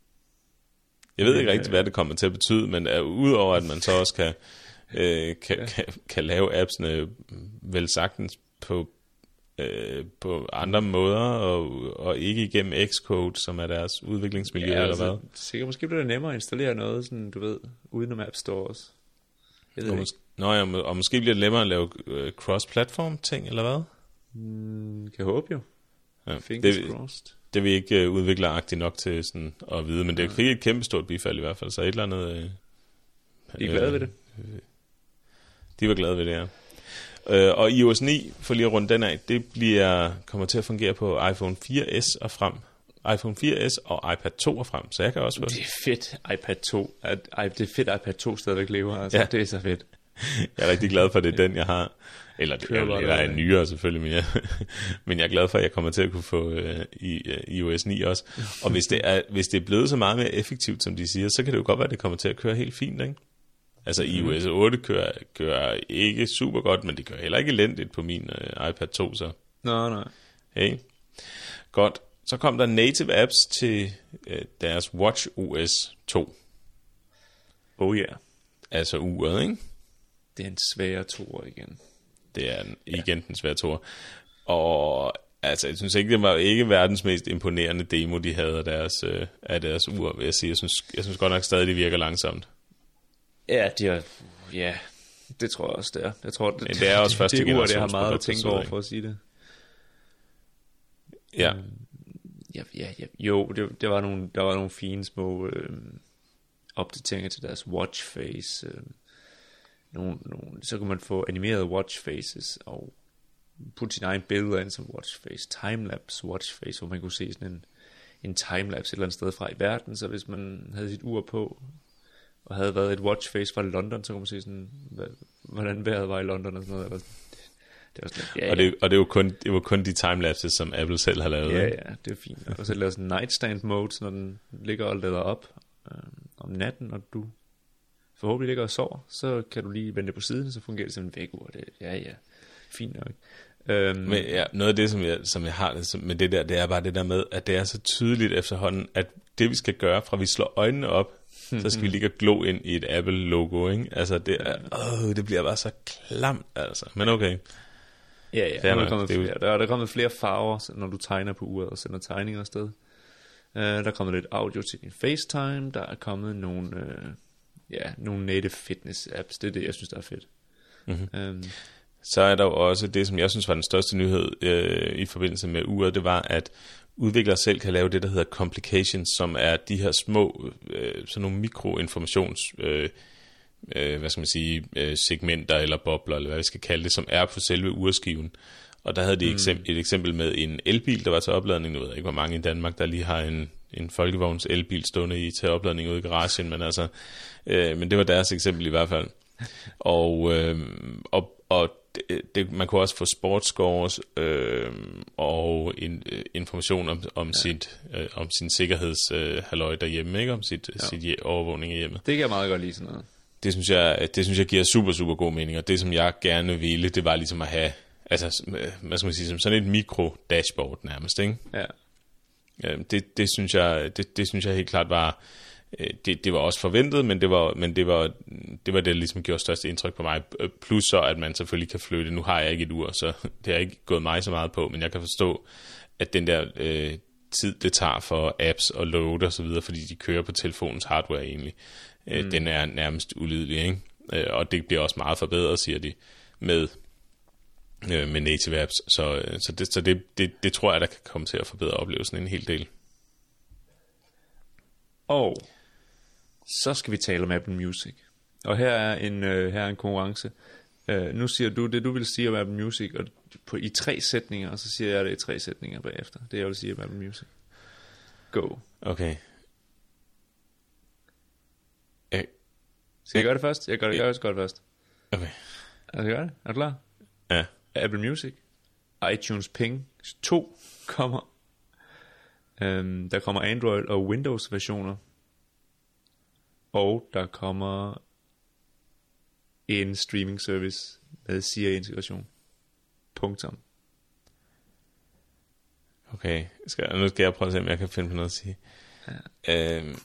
Jeg ved ikke rigtig, hvad det kommer til at betyde, men uh, udover at man så også kan Øh, kan, ja. kan, kan lave appsene vel sagtens på, øh, på andre måder, og, og ikke igennem Xcode, som er deres udviklingsmiljø, ja, eller altså, hvad? Sikkert måske bliver det nemmere at installere noget, sådan, du ved, udenom App Store også. Jeg ved og, mås- Nå, ja, og måske bliver det nemmere at lave øh, cross-platform ting, eller hvad? Mm, kan jeg håbe jo. Ja, Fingers det, crossed. Det er vi ikke øh, udvikleragtigt nok til sådan, at vide, men det fik et kæmpe stort bifald i hvert fald, så et eller andet... Øh, De er glade øh, ved det. Øh, De var glade ved det, ja. Øh, og i O S ni, for lige at runde den af, det bliver, kommer til at fungere på iPhone fire S og frem. iPhone fire S og iPad to er frem, så jeg kan også få det. Det er fedt, iPad to. At, det er fedt, at iPad to stadigvæk lever. Altså. Ja. Det er så fedt. Jeg er rigtig glad for, at det er den, jeg har. Eller det er, eller er nyere selvfølgelig, men jeg, men jeg er glad for, at jeg kommer til at kunne få uh, i, uh, i O S ni også. Og hvis det, er, hvis det er blevet så meget mere effektivt, som de siger, så kan det jo godt være, at det kommer til at køre helt fint, ikke? Altså i O S otte kører, kører ikke super godt, men det kører heller ikke elendigt på min uh, iPad to, så... Nå, nej. Hey. Godt. Så kom der native apps til uh, deres Watch O S to. Oh yeah. Altså uret, ikke? Det er en svær toer igen. Det er en, igen ja. den svære toer. Og altså, jeg synes ikke, det var ikke verdens mest imponerende demo, de havde af deres, øh, af deres ur, vil jeg sige. Jeg synes, jeg synes godt nok stadig, det virker langsomt. Ja, det er, ja, det tror jeg også, det er. Jeg tror, det, det er også første det, det ur, det har generations meget at produkt, tænke så over, ikke. for at sige det. Ja. Ja, ja, ja. Jo, det, det var nogle, der var nogle fine små øh, opdateringer til deres watch face. Øh, nogle, nogle, så kunne man få animerede watch faces og putte sin egen billeder ind som watch face. Timelapse watch face, hvor man kunne se sådan en, en timelapse et eller andet sted fra i verden. Så hvis man havde sit ur på og havde været et watch face fra London, så kunne man se sådan, hvad, hvordan vejret var i London og sådan noget. Eller, det var sådan, ja, og det, og det var kun det var kun de timelapses, som Apple selv har lavet. Ja, ikke? ja, det er fint. Og så laver sådan nightstand mode, når den ligger og lader op øh, om natten, og du forhåbentlig ligger og sover, så kan du lige vende på siden, så fungerer det som en vækkeur. Det, ja, ja, fint nok. Øhm, Men ja, noget af det, som jeg, som jeg har med det der, det er bare det der med, at det er så tydeligt efterhånden, at det vi skal gøre, fra vi slår øjnene op, så skal vi ligge og glo ind i et Apple-logo, ikke? Altså, det, er, åh, det bliver bare så klamt, altså. Men okay. Ja, ja, der er, kommet flere. Der, er, der er kommet flere farver, når du tegner på uret og sender tegninger afsted. Uh, der er kommet lidt audio til din FaceTime. Der er kommet nogle, uh, ja, nogle native fitness apps. Det er det, jeg synes, der er fedt. Mm-hmm. Um, Så er der jo også det, som jeg synes var den største nyhed øh, i forbindelse med uret, det var, at udviklere selv kan lave det, der hedder complications, som er de her små, øh, sådan nogle mikroinformations, øh, øh, hvad skal man sige, øh, segmenter eller bobler, eller hvad vi skal kalde det, som er på selve urskiven. Og der havde de mm. eksempel, et eksempel med en elbil, der var til opladning. Nu ved jeg ikke, hvor mange i Danmark, der lige har en, en folkevogns elbil stående i til opladning ude i garagen, men altså, øh, men det var deres eksempel i hvert fald. Og, øh, og, og det, det, man kunne også få sportscores øh, og in, øh, information om, om, ja. sit, øh, om sin sikkerhedshalløj øh, derhjemme, ikke? Om sit, ja. sit overvågning i hjemmet. Det kan jeg meget godt lide sådan noget. Det synes jeg, det synes jeg giver super, super god mening, og det som jeg gerne ville, det var ligesom at have, altså, hvad skal man sige, som sådan et mikro-dashboard nærmest, ikke? Ja. Det, det, synes jeg, det, det synes jeg helt klart var, det, det var også forventet, men det var, men det var, det var det, der ligesom gjorde største indtryk på mig. Plus så, at man selvfølgelig kan flytte. Nu har jeg ikke et ur, så det har ikke gået mig så meget på, men jeg kan forstå, at den der øh, tid, det tager for apps og load og så videre, fordi de kører på telefonens hardware egentlig, øh, mm. den er nærmest ulidelig, ikke? Øh, og det bliver også meget forbedret, siger de, med øh, med native apps. Så, så, det, så det, det, det tror jeg, der kan komme til at forbedre oplevelsen en hel del. Og så skal vi tale om Apple Music. Og her er en, øh, her er en konkurrence. Uh, nu siger du det, du vil sige om Apple Music, og på, i tre sætninger, og så siger jeg det i tre sætninger bagefter. Det jeg vil sige om Apple Music. Go. Okay. Jeg... Skal jeg gøre det først? Jeg gør det, jeg gør det godt først. Okay. Er du gøre det? Er du klar? Ja. Apple Music. iTunes Ping to kommer. Um, der kommer Android og Windows versioner. Og der kommer en streaming service med Siri-integration. Punktum. Okay, skal, nu skal jeg prøve at se, om jeg kan finde på noget at sige. Ja. Øhm.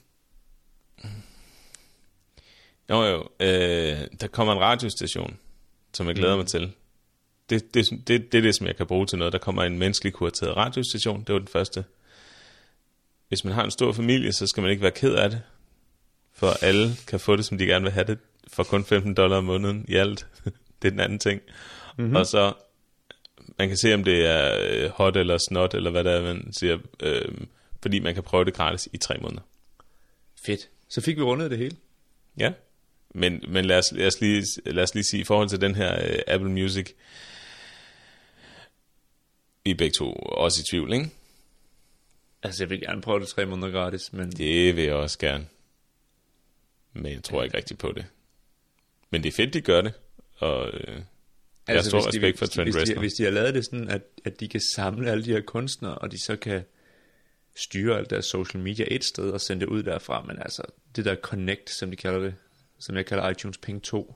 Jo jo, øh, der kommer en radiostation, som jeg glæder mm. mig til. Det, det, det, det er det, som jeg kan bruge til noget. Der kommer en menneskelig kurateret radiostation, det var den første. Hvis man har en stor familie, så skal man ikke være ked af det. For alle kan få det, som de gerne vil have det, for kun femten dollar om måneden i alt. Det er den anden ting. Mm-hmm. Og så, man kan se, om det er hot eller snot, eller hvad der er, man siger, øh, fordi man kan prøve det gratis i tre måneder. Fedt. Så fik vi rundet det hele. Ja, men, men lad, os, lad, os lige, lad os lige sige, i forhold til den her uh, Apple Music, vi er begge to også i tvivl, ikke? Altså, jeg vil gerne prøve det tre måneder gratis, men... Det vil jeg også gerne. Men jeg tror ikke rigtig på det. Men det er fedt, de gør det. Og øh, jeg altså, har stor respekt de, for Trent hvis Reznor. De, hvis de har lavet det sådan, at, at de kan samle alle de her kunstnere, og de så kan styre alt deres social media et sted og sende det ud derfra. Men altså, det der Connect, som de kalder det, som jeg kalder iTunes Ping to.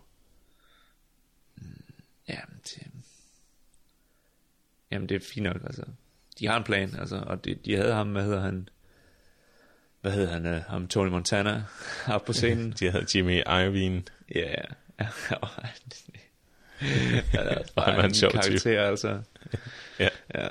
Ja, det, jamen det er fint nok, altså. De har en plan, altså, og de, de havde ham, hvad hedder han, hvad hedder han, uh, ham Tony Montana, op på scenen. De havde Jimmy Iovine. Ja, ja. Ja, det er bare en karakter, altså. Ja. Ja.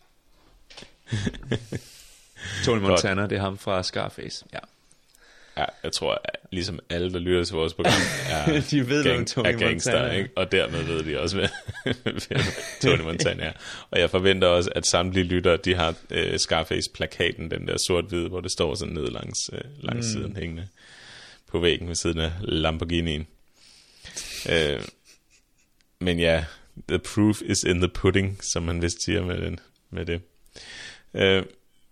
Tony Montana, det er ham fra Scarface, ja. Ja, jeg tror, at ligesom alle, der lytter til vores program, er, de ved, gang, Tony er gangster, Montana. Ikke? Og dermed ved de også, hvad, hvad Tony Montana er. Og jeg forventer også, at samtlige lyttere, de har uh, Scarface-plakaten, den der sort-hvide, hvor det står sådan ned langs, uh, langs mm. siden hængende på væggen ved siden af Lamborghinien. Uh, men ja, the proof is in the pudding, som man vist siger med, den, med det. Uh,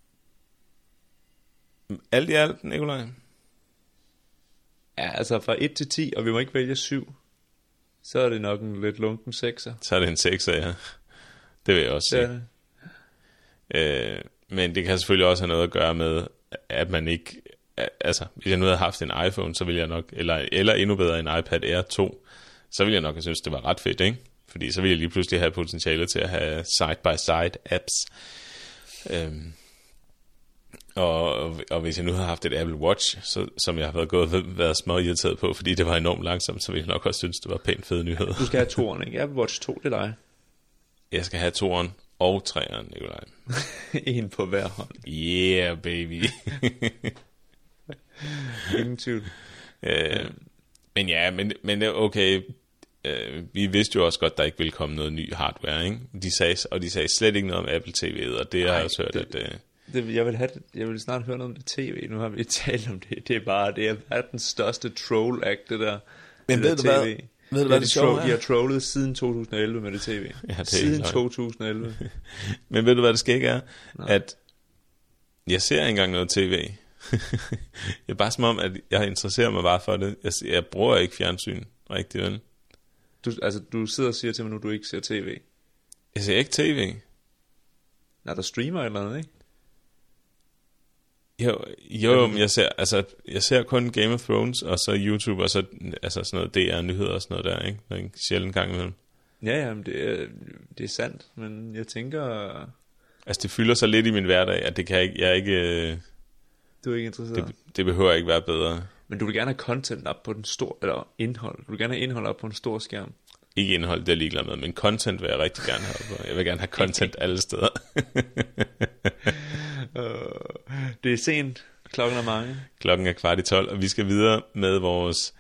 alt i alt, Nikolaj? Ja, altså fra et til ti, og vi må ikke vælge syv, så er det nok en lidt lunken sekser. Så er det en sekser, ja. Det vil jeg også sige. Ja. Øh, men det kan selvfølgelig også have noget at gøre med, at man ikke... Altså, hvis jeg nu havde haft en iPhone, så ville jeg nok... Eller, eller endnu bedre en iPad Air to, så ville jeg nok have synes, det var ret fedt, ikke? Fordi så ville jeg lige pludselig have potentiale til at have side-by-side apps. Øhm, Og, og hvis jeg nu havde haft et Apple Watch, så, som jeg har været gået været små irriteret på, fordi det var enormt langsomt, så ville jeg nok også synes, det var pænt fede nyheder. Du skal have toeren, ikke? Apple Watch to, det er dig. Jeg skal have toeren og treeren, Nikolaj. En på hver hånd. Yeah, baby. Ingen tvivl. øh, men ja, men, men okay, øh, vi vidste jo også godt, der ikke ville komme noget ny hardware, ikke? De sagde, og de sagde slet ikke noget om Apple T V'et, og det har jeg også hørt, det... at... Øh, Det, jeg, vil have det, jeg vil snart høre noget om det tv. Nu har vi talt om det. Det er bare, det er verdens største troll-act, det der. Men det ved der du hvad? Ved du hvad det, det sjove er? De har trollet siden to tusind og elleve med det tv. Ja, det siden to tusind og elleve. Men ved du hvad det skæg er? Nej. At jeg ser ikke engang noget tv. Det er bare som om, at jeg interesserer mig bare for det. Jeg, jeg bruger ikke fjernsyn rigtig vel. Du, altså, du sidder og siger til mig nu, du ikke ser tv. Jeg ser ikke tv. Nej, der streamer et eller andet, ikke? Jo, jo men jeg ser, altså, jeg ser kun Game of Thrones, og så YouTube, og så altså sådan noget D R-nyheder og sådan noget der, ikke? Der er en sjældent gang imellem. Ja, ja, men det er, det er sandt, men jeg tænker... Altså, det fylder så lidt i min hverdag, at det kan ikke, jeg er ikke... Du er ikke interesseret? Det, det behøver ikke være bedre. Men du vil gerne have content op på den store, eller indhold. Du vil gerne have indhold op på en stor skærm. Ikke indhold, det er ligeglad med, men content vil jeg rigtig gerne have op. Jeg vil gerne have content alle steder. uh, det er sent. Klokken er mange. Klokken er kvart i tolv, og vi skal videre med vores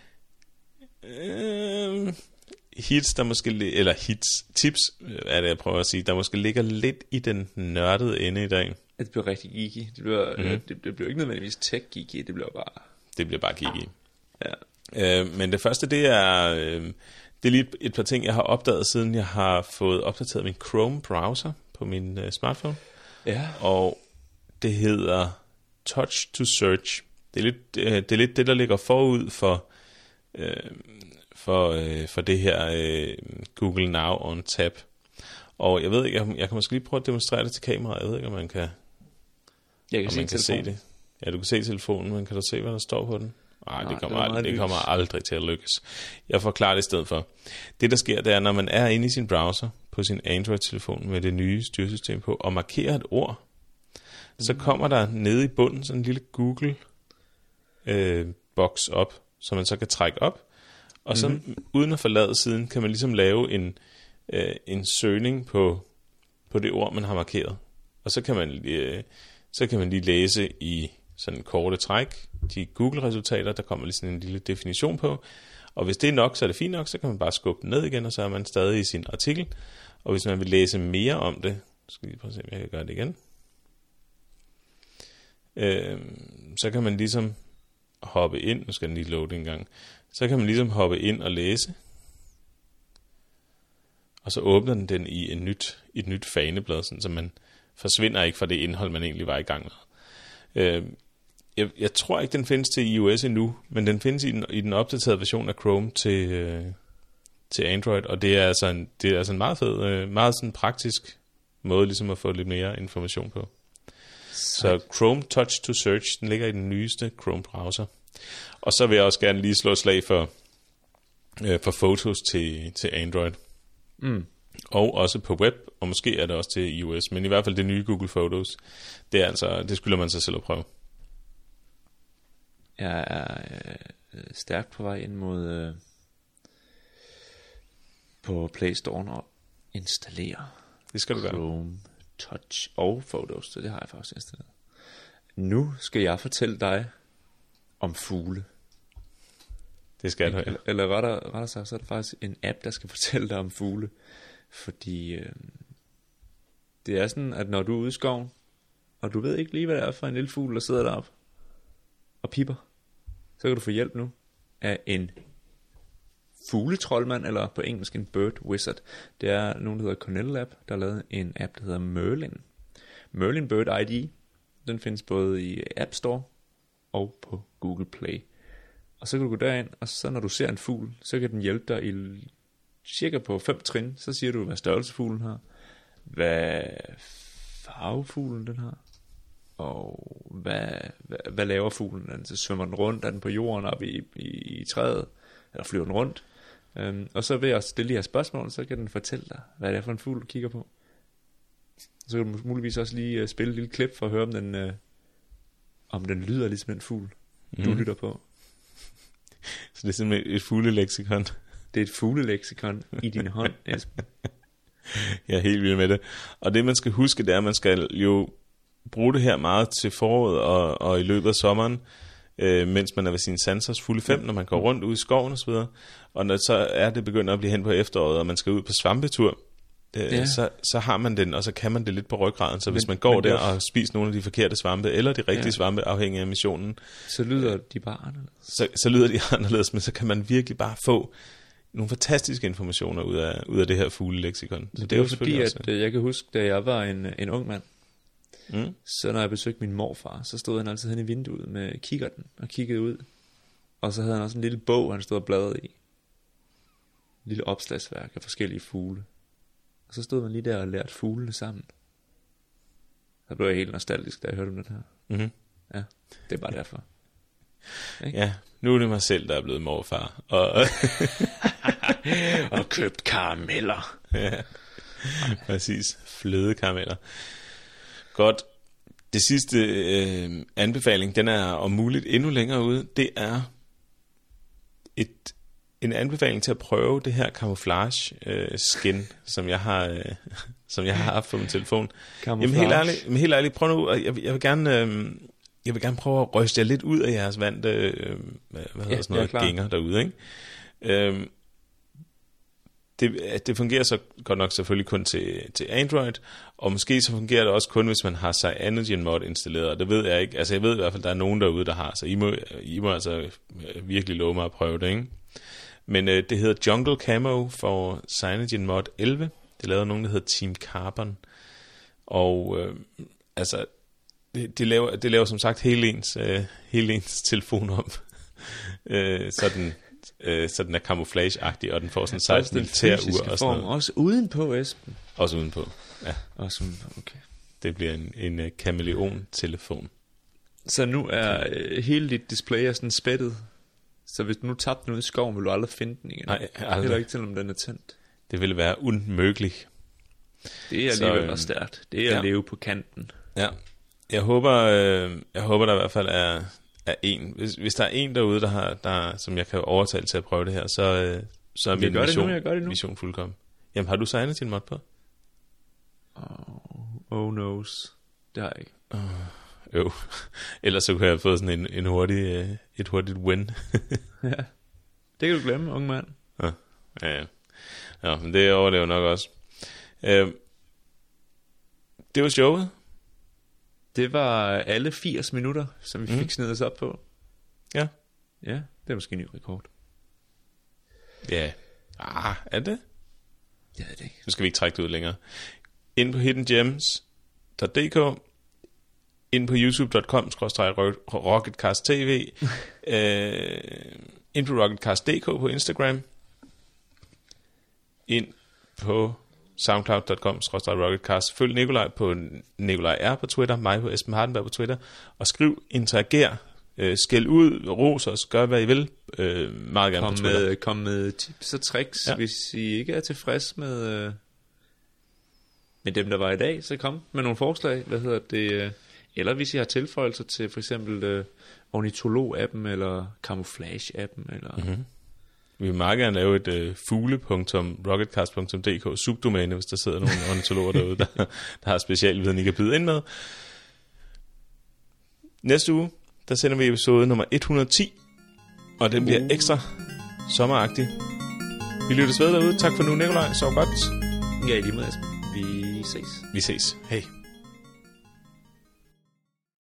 øh, hits, der måske, eller hits, tips, er det jeg prøver at sige, der måske ligger lidt i den nørdede ende i dag. Det bliver rigtig geeky. Det bliver, mm-hmm. det, det bliver ikke nødvendigvis tech-geeky, det bliver bare... Det bliver bare geeky. Ja. Øh, men det første, det er... Øh, det er lige et, et par ting, jeg har opdaget, siden jeg har fået opdateret min Chrome-browser på min øh, smartphone. Ja. Og det hedder Touch to Search. Det er lidt, øh, det, er lidt det, der ligger forud for, øh, for, øh, for det her øh, Google Now on Tab. Og jeg ved ikke, jeg, jeg kan måske lige prøve at demonstrere det til kameraet. Jeg ved ikke, om man kan, jeg kan, om se, man kan se det. Ja, du kan se telefonen, men kan du se, hvad der står på den? Nej, det kommer, det, aldrig, det kommer aldrig til at lykkes. Jeg forklarer det i stedet for. Det, der sker, det er, når man er inde i sin browser på sin Android-telefon med det nye styresystem på, og markerer et ord, mm. så kommer der nede i bunden sådan en lille Google-boks øh, op, som man så kan trække op. Og så mm-hmm. uden at forlade siden, kan man ligesom lave en, øh, en søgning på, på det ord, man har markeret. Og så kan man, øh, så kan man lige læse i sådan en korte træk de Google-resultater, der kommer lige sådan en lille definition på. Og hvis det er nok, så er det fint nok, så kan man bare skubbe den ned igen, og så er man stadig i sin artikel. Og hvis man vil læse mere om det, skal jeg lige prøve at se, om jeg kan gøre det igen. Øh, så kan man ligesom hoppe ind, nu skal den lige loade en gang, så kan man ligesom hoppe ind og læse. Og så åbner den den i et nyt, et nyt faneblad, sådan, så man forsvinder ikke fra det indhold, man egentlig var i gang med. Øh, jeg, jeg tror ikke, den findes til iOS endnu, men den findes i den, i den opdaterede version af Chrome til, øh, til Android, og det er altså en, det er altså en meget fed, øh, meget sådan praktisk måde ligesom at få lidt mere information på. Så Chrome Touch to Search, den ligger i den nyeste Chrome-browser. Og så vil jeg også gerne lige slå et slag for, øh, for Photos til, til Android. Mm. Og også på web, og måske er det også til iOS, men i hvert fald det nye Google Photos, det er altså, det skylder man sig selv at prøve. Jeg er øh, stærkt på vej ind mod øh, på Play Store og installere Det skal du gøre. Chrome Touch og Photos, så det har jeg faktisk installeret. Nu skal jeg fortælle dig om fugle. Det skal du, ja. Eller, eller rettere, rettere sagt, så er det faktisk en app, der skal fortælle dig om fugle. Fordi øh, det er sådan, at når du er ude i skoven, og du ved ikke lige, hvad det er for en lille fugl, der sidder deroppe og pipper, så kan du få hjælp nu af en fugletroldmand, eller på engelsk en bird wizard. Det er nogen, der hedder Cornell Lab, der har lavet en app, der hedder Merlin. Merlin Bird I D. Den findes både i App Store og på Google Play. Og så kan du gå derind, og så når du ser en fugl, så kan den hjælpe dig i cirka på fem trin. Så siger du, hvad størrelse fuglen har, hvad farve fuglen den har, og hvad, hvad, hvad laver fuglen? Den, så svømmer den rundt, er den på jorden op i, i, i træet, eller flyver den rundt? Um, og så ved at stille de her spørgsmål, så kan den fortælle dig, hvad det er for en fugl, du kigger på. Så kan du muligvis også lige uh, spille et lille klip for at høre, om den, uh, om den lyder ligesom en fugl, mm. du lytter på. Så det er simpelthen et fugleleksikon. Det er et fugleleksikon i din hånd, Esben. Jeg er helt vild med det. Og det man skal huske, det er, at man skal jo bruge det her meget til foråret og, og i løbet af sommeren, øh, mens man er ved sine sansers fulde fem, når man går rundt ud i skoven og så videre. Og når så er det begyndt at blive hen på efteråret, og man skal ud på svampetur, øh, ja. så, så har man den, og så kan man det lidt på ryggraden. Så men, hvis man går der og spiser nogle af de forkerte svampe, eller de rigtige ja. svampe, afhængig af missionen, så lyder øh, de bare anderledes. Så, så lyder de anderledes, men så kan man virkelig bare få nogle fantastiske informationer ud af, ud af det her fugleleksikon. Så det, det er jo fordi, også, at jeg kan huske, da jeg var en, en ung mand, mm. så når jeg besøgte min morfar, så stod han altid hen i vinduet med kikkerten og kiggede ud. Og så havde han også en lille bog, han stod og bladrede i. En lille opslagsværk af forskellige fugle. Og så stod man lige der og lærte fuglene sammen. Så blev jeg helt nostalgisk, da jeg hørte om det her. Mm-hmm. Ja, det er bare derfor. Ikke? Ja, nu er det mig selv, der er blevet morfar. Og, og købt karameller. Ja, præcis. Flødekarameller. Godt. Det sidste øh, anbefaling, den er om muligt endnu længere ude. Det er et, en anbefaling til at prøve det her camouflage øh, skin, som jeg har øh, som jeg har haft på min telefon. Jamen helt ærligt, men helt ærligt, prøv nu. Jeg, jeg vil gerne øh, jeg vil gerne prøve at ryste jer lidt ud af jeres vante øh, hvad hedder ja, sådan noget gænger derude, ikke? Øh, Det, det fungerer så godt nok selvfølgelig kun til, til Android, og måske så fungerer det også kun, hvis man har CyanogenMod installeret, og det ved jeg ikke. Altså jeg ved i hvert fald, der er nogen derude, der har, så I må, I må altså virkelig love mig at prøve det, ikke? Men øh, det hedder Jungle Camo for CyanogenMod elleve. Det lavede nogen, der hedder Team Carbon, og øh, altså det, det, laver, det laver som sagt hele ens, øh, hele ens telefon om, øh, sådan Øh, så den er camouflage-agtig, og den får sådan seksten militærur og sådan noget. Også udenpå, Esben. Også udenpå, ja. Også udenpå, okay. Det bliver en, en uh, kameleon-telefon. Så nu er uh, hele dit display er sådan spættet. Så hvis du nu tabte den ud i skoven, vil du aldrig finde den igen. Nej, aldrig. Heller ikke til, om den er tændt. Det ville være unmøgligt. Det er alligevel øh, stærkt. Det er ja. At leve på kanten. Ja. Jeg håber, øh, jeg håber der i hvert fald er... er en. Hvis, hvis der er en derude, der har, der, som jeg kan overtale til at prøve det her, så, øh, så er min mission, nu, mission fuldkommen. Jamen, har du signet din mod på? Oh, oh knows. Det har jeg ikke. Oh, jo. Ellers så kunne jeg have fået sådan en, en hurtig, øh, et hurtigt win. Ja. Det kan du glemme, unge mand. Ja, ja. Ja, men det overlever nok også. Øh, det var showet. Det var alle firs minutter, som vi fik mm. snedet os op på. Ja. Ja, det er måske en ny rekord. Ja. Ah, er det? Jeg ved det ikke. Nu skal vi ikke trække det ud længere. Ind på Hidden Gems, punktum d k, ind på youtube punktum com skråstreg rocketcast tv, øh, ind på rocketcast punktum d k på Instagram, ind på soundcloud punktum com skråstreg rocketcast. Følg Nikolaj på Nikolaj R på Twitter, mig på Esben Hardenberg på Twitter, og skriv, interager, øh, skæld ud, ros os, gør hvad I vil, øh, meget gerne kom på Twitter. Med, kom med tips og tricks, ja. Hvis I ikke er tilfreds med, øh, med dem, der var i dag, så kom med nogle forslag, hvad hedder det, øh, eller hvis I har tilføjelser til for eksempel øh, ornitolog-appen, eller camouflage-appen, eller... Mm-hmm. Vi vil meget gerne lave et uh, fugle punktum rocketcast punktum d k subdomæne, hvis der sidder nogle ornitologer derude, der, der har specialviden, I kan byde ind med. Næste uge, der sender vi episode nummer et hundrede og ti, og den bliver ekstra sommeragtig. Vi lyttes ved derude. Tak for nu, Nikolaj. Sov godt. Ja, i lige måde. Vi ses. Vi ses. Hej.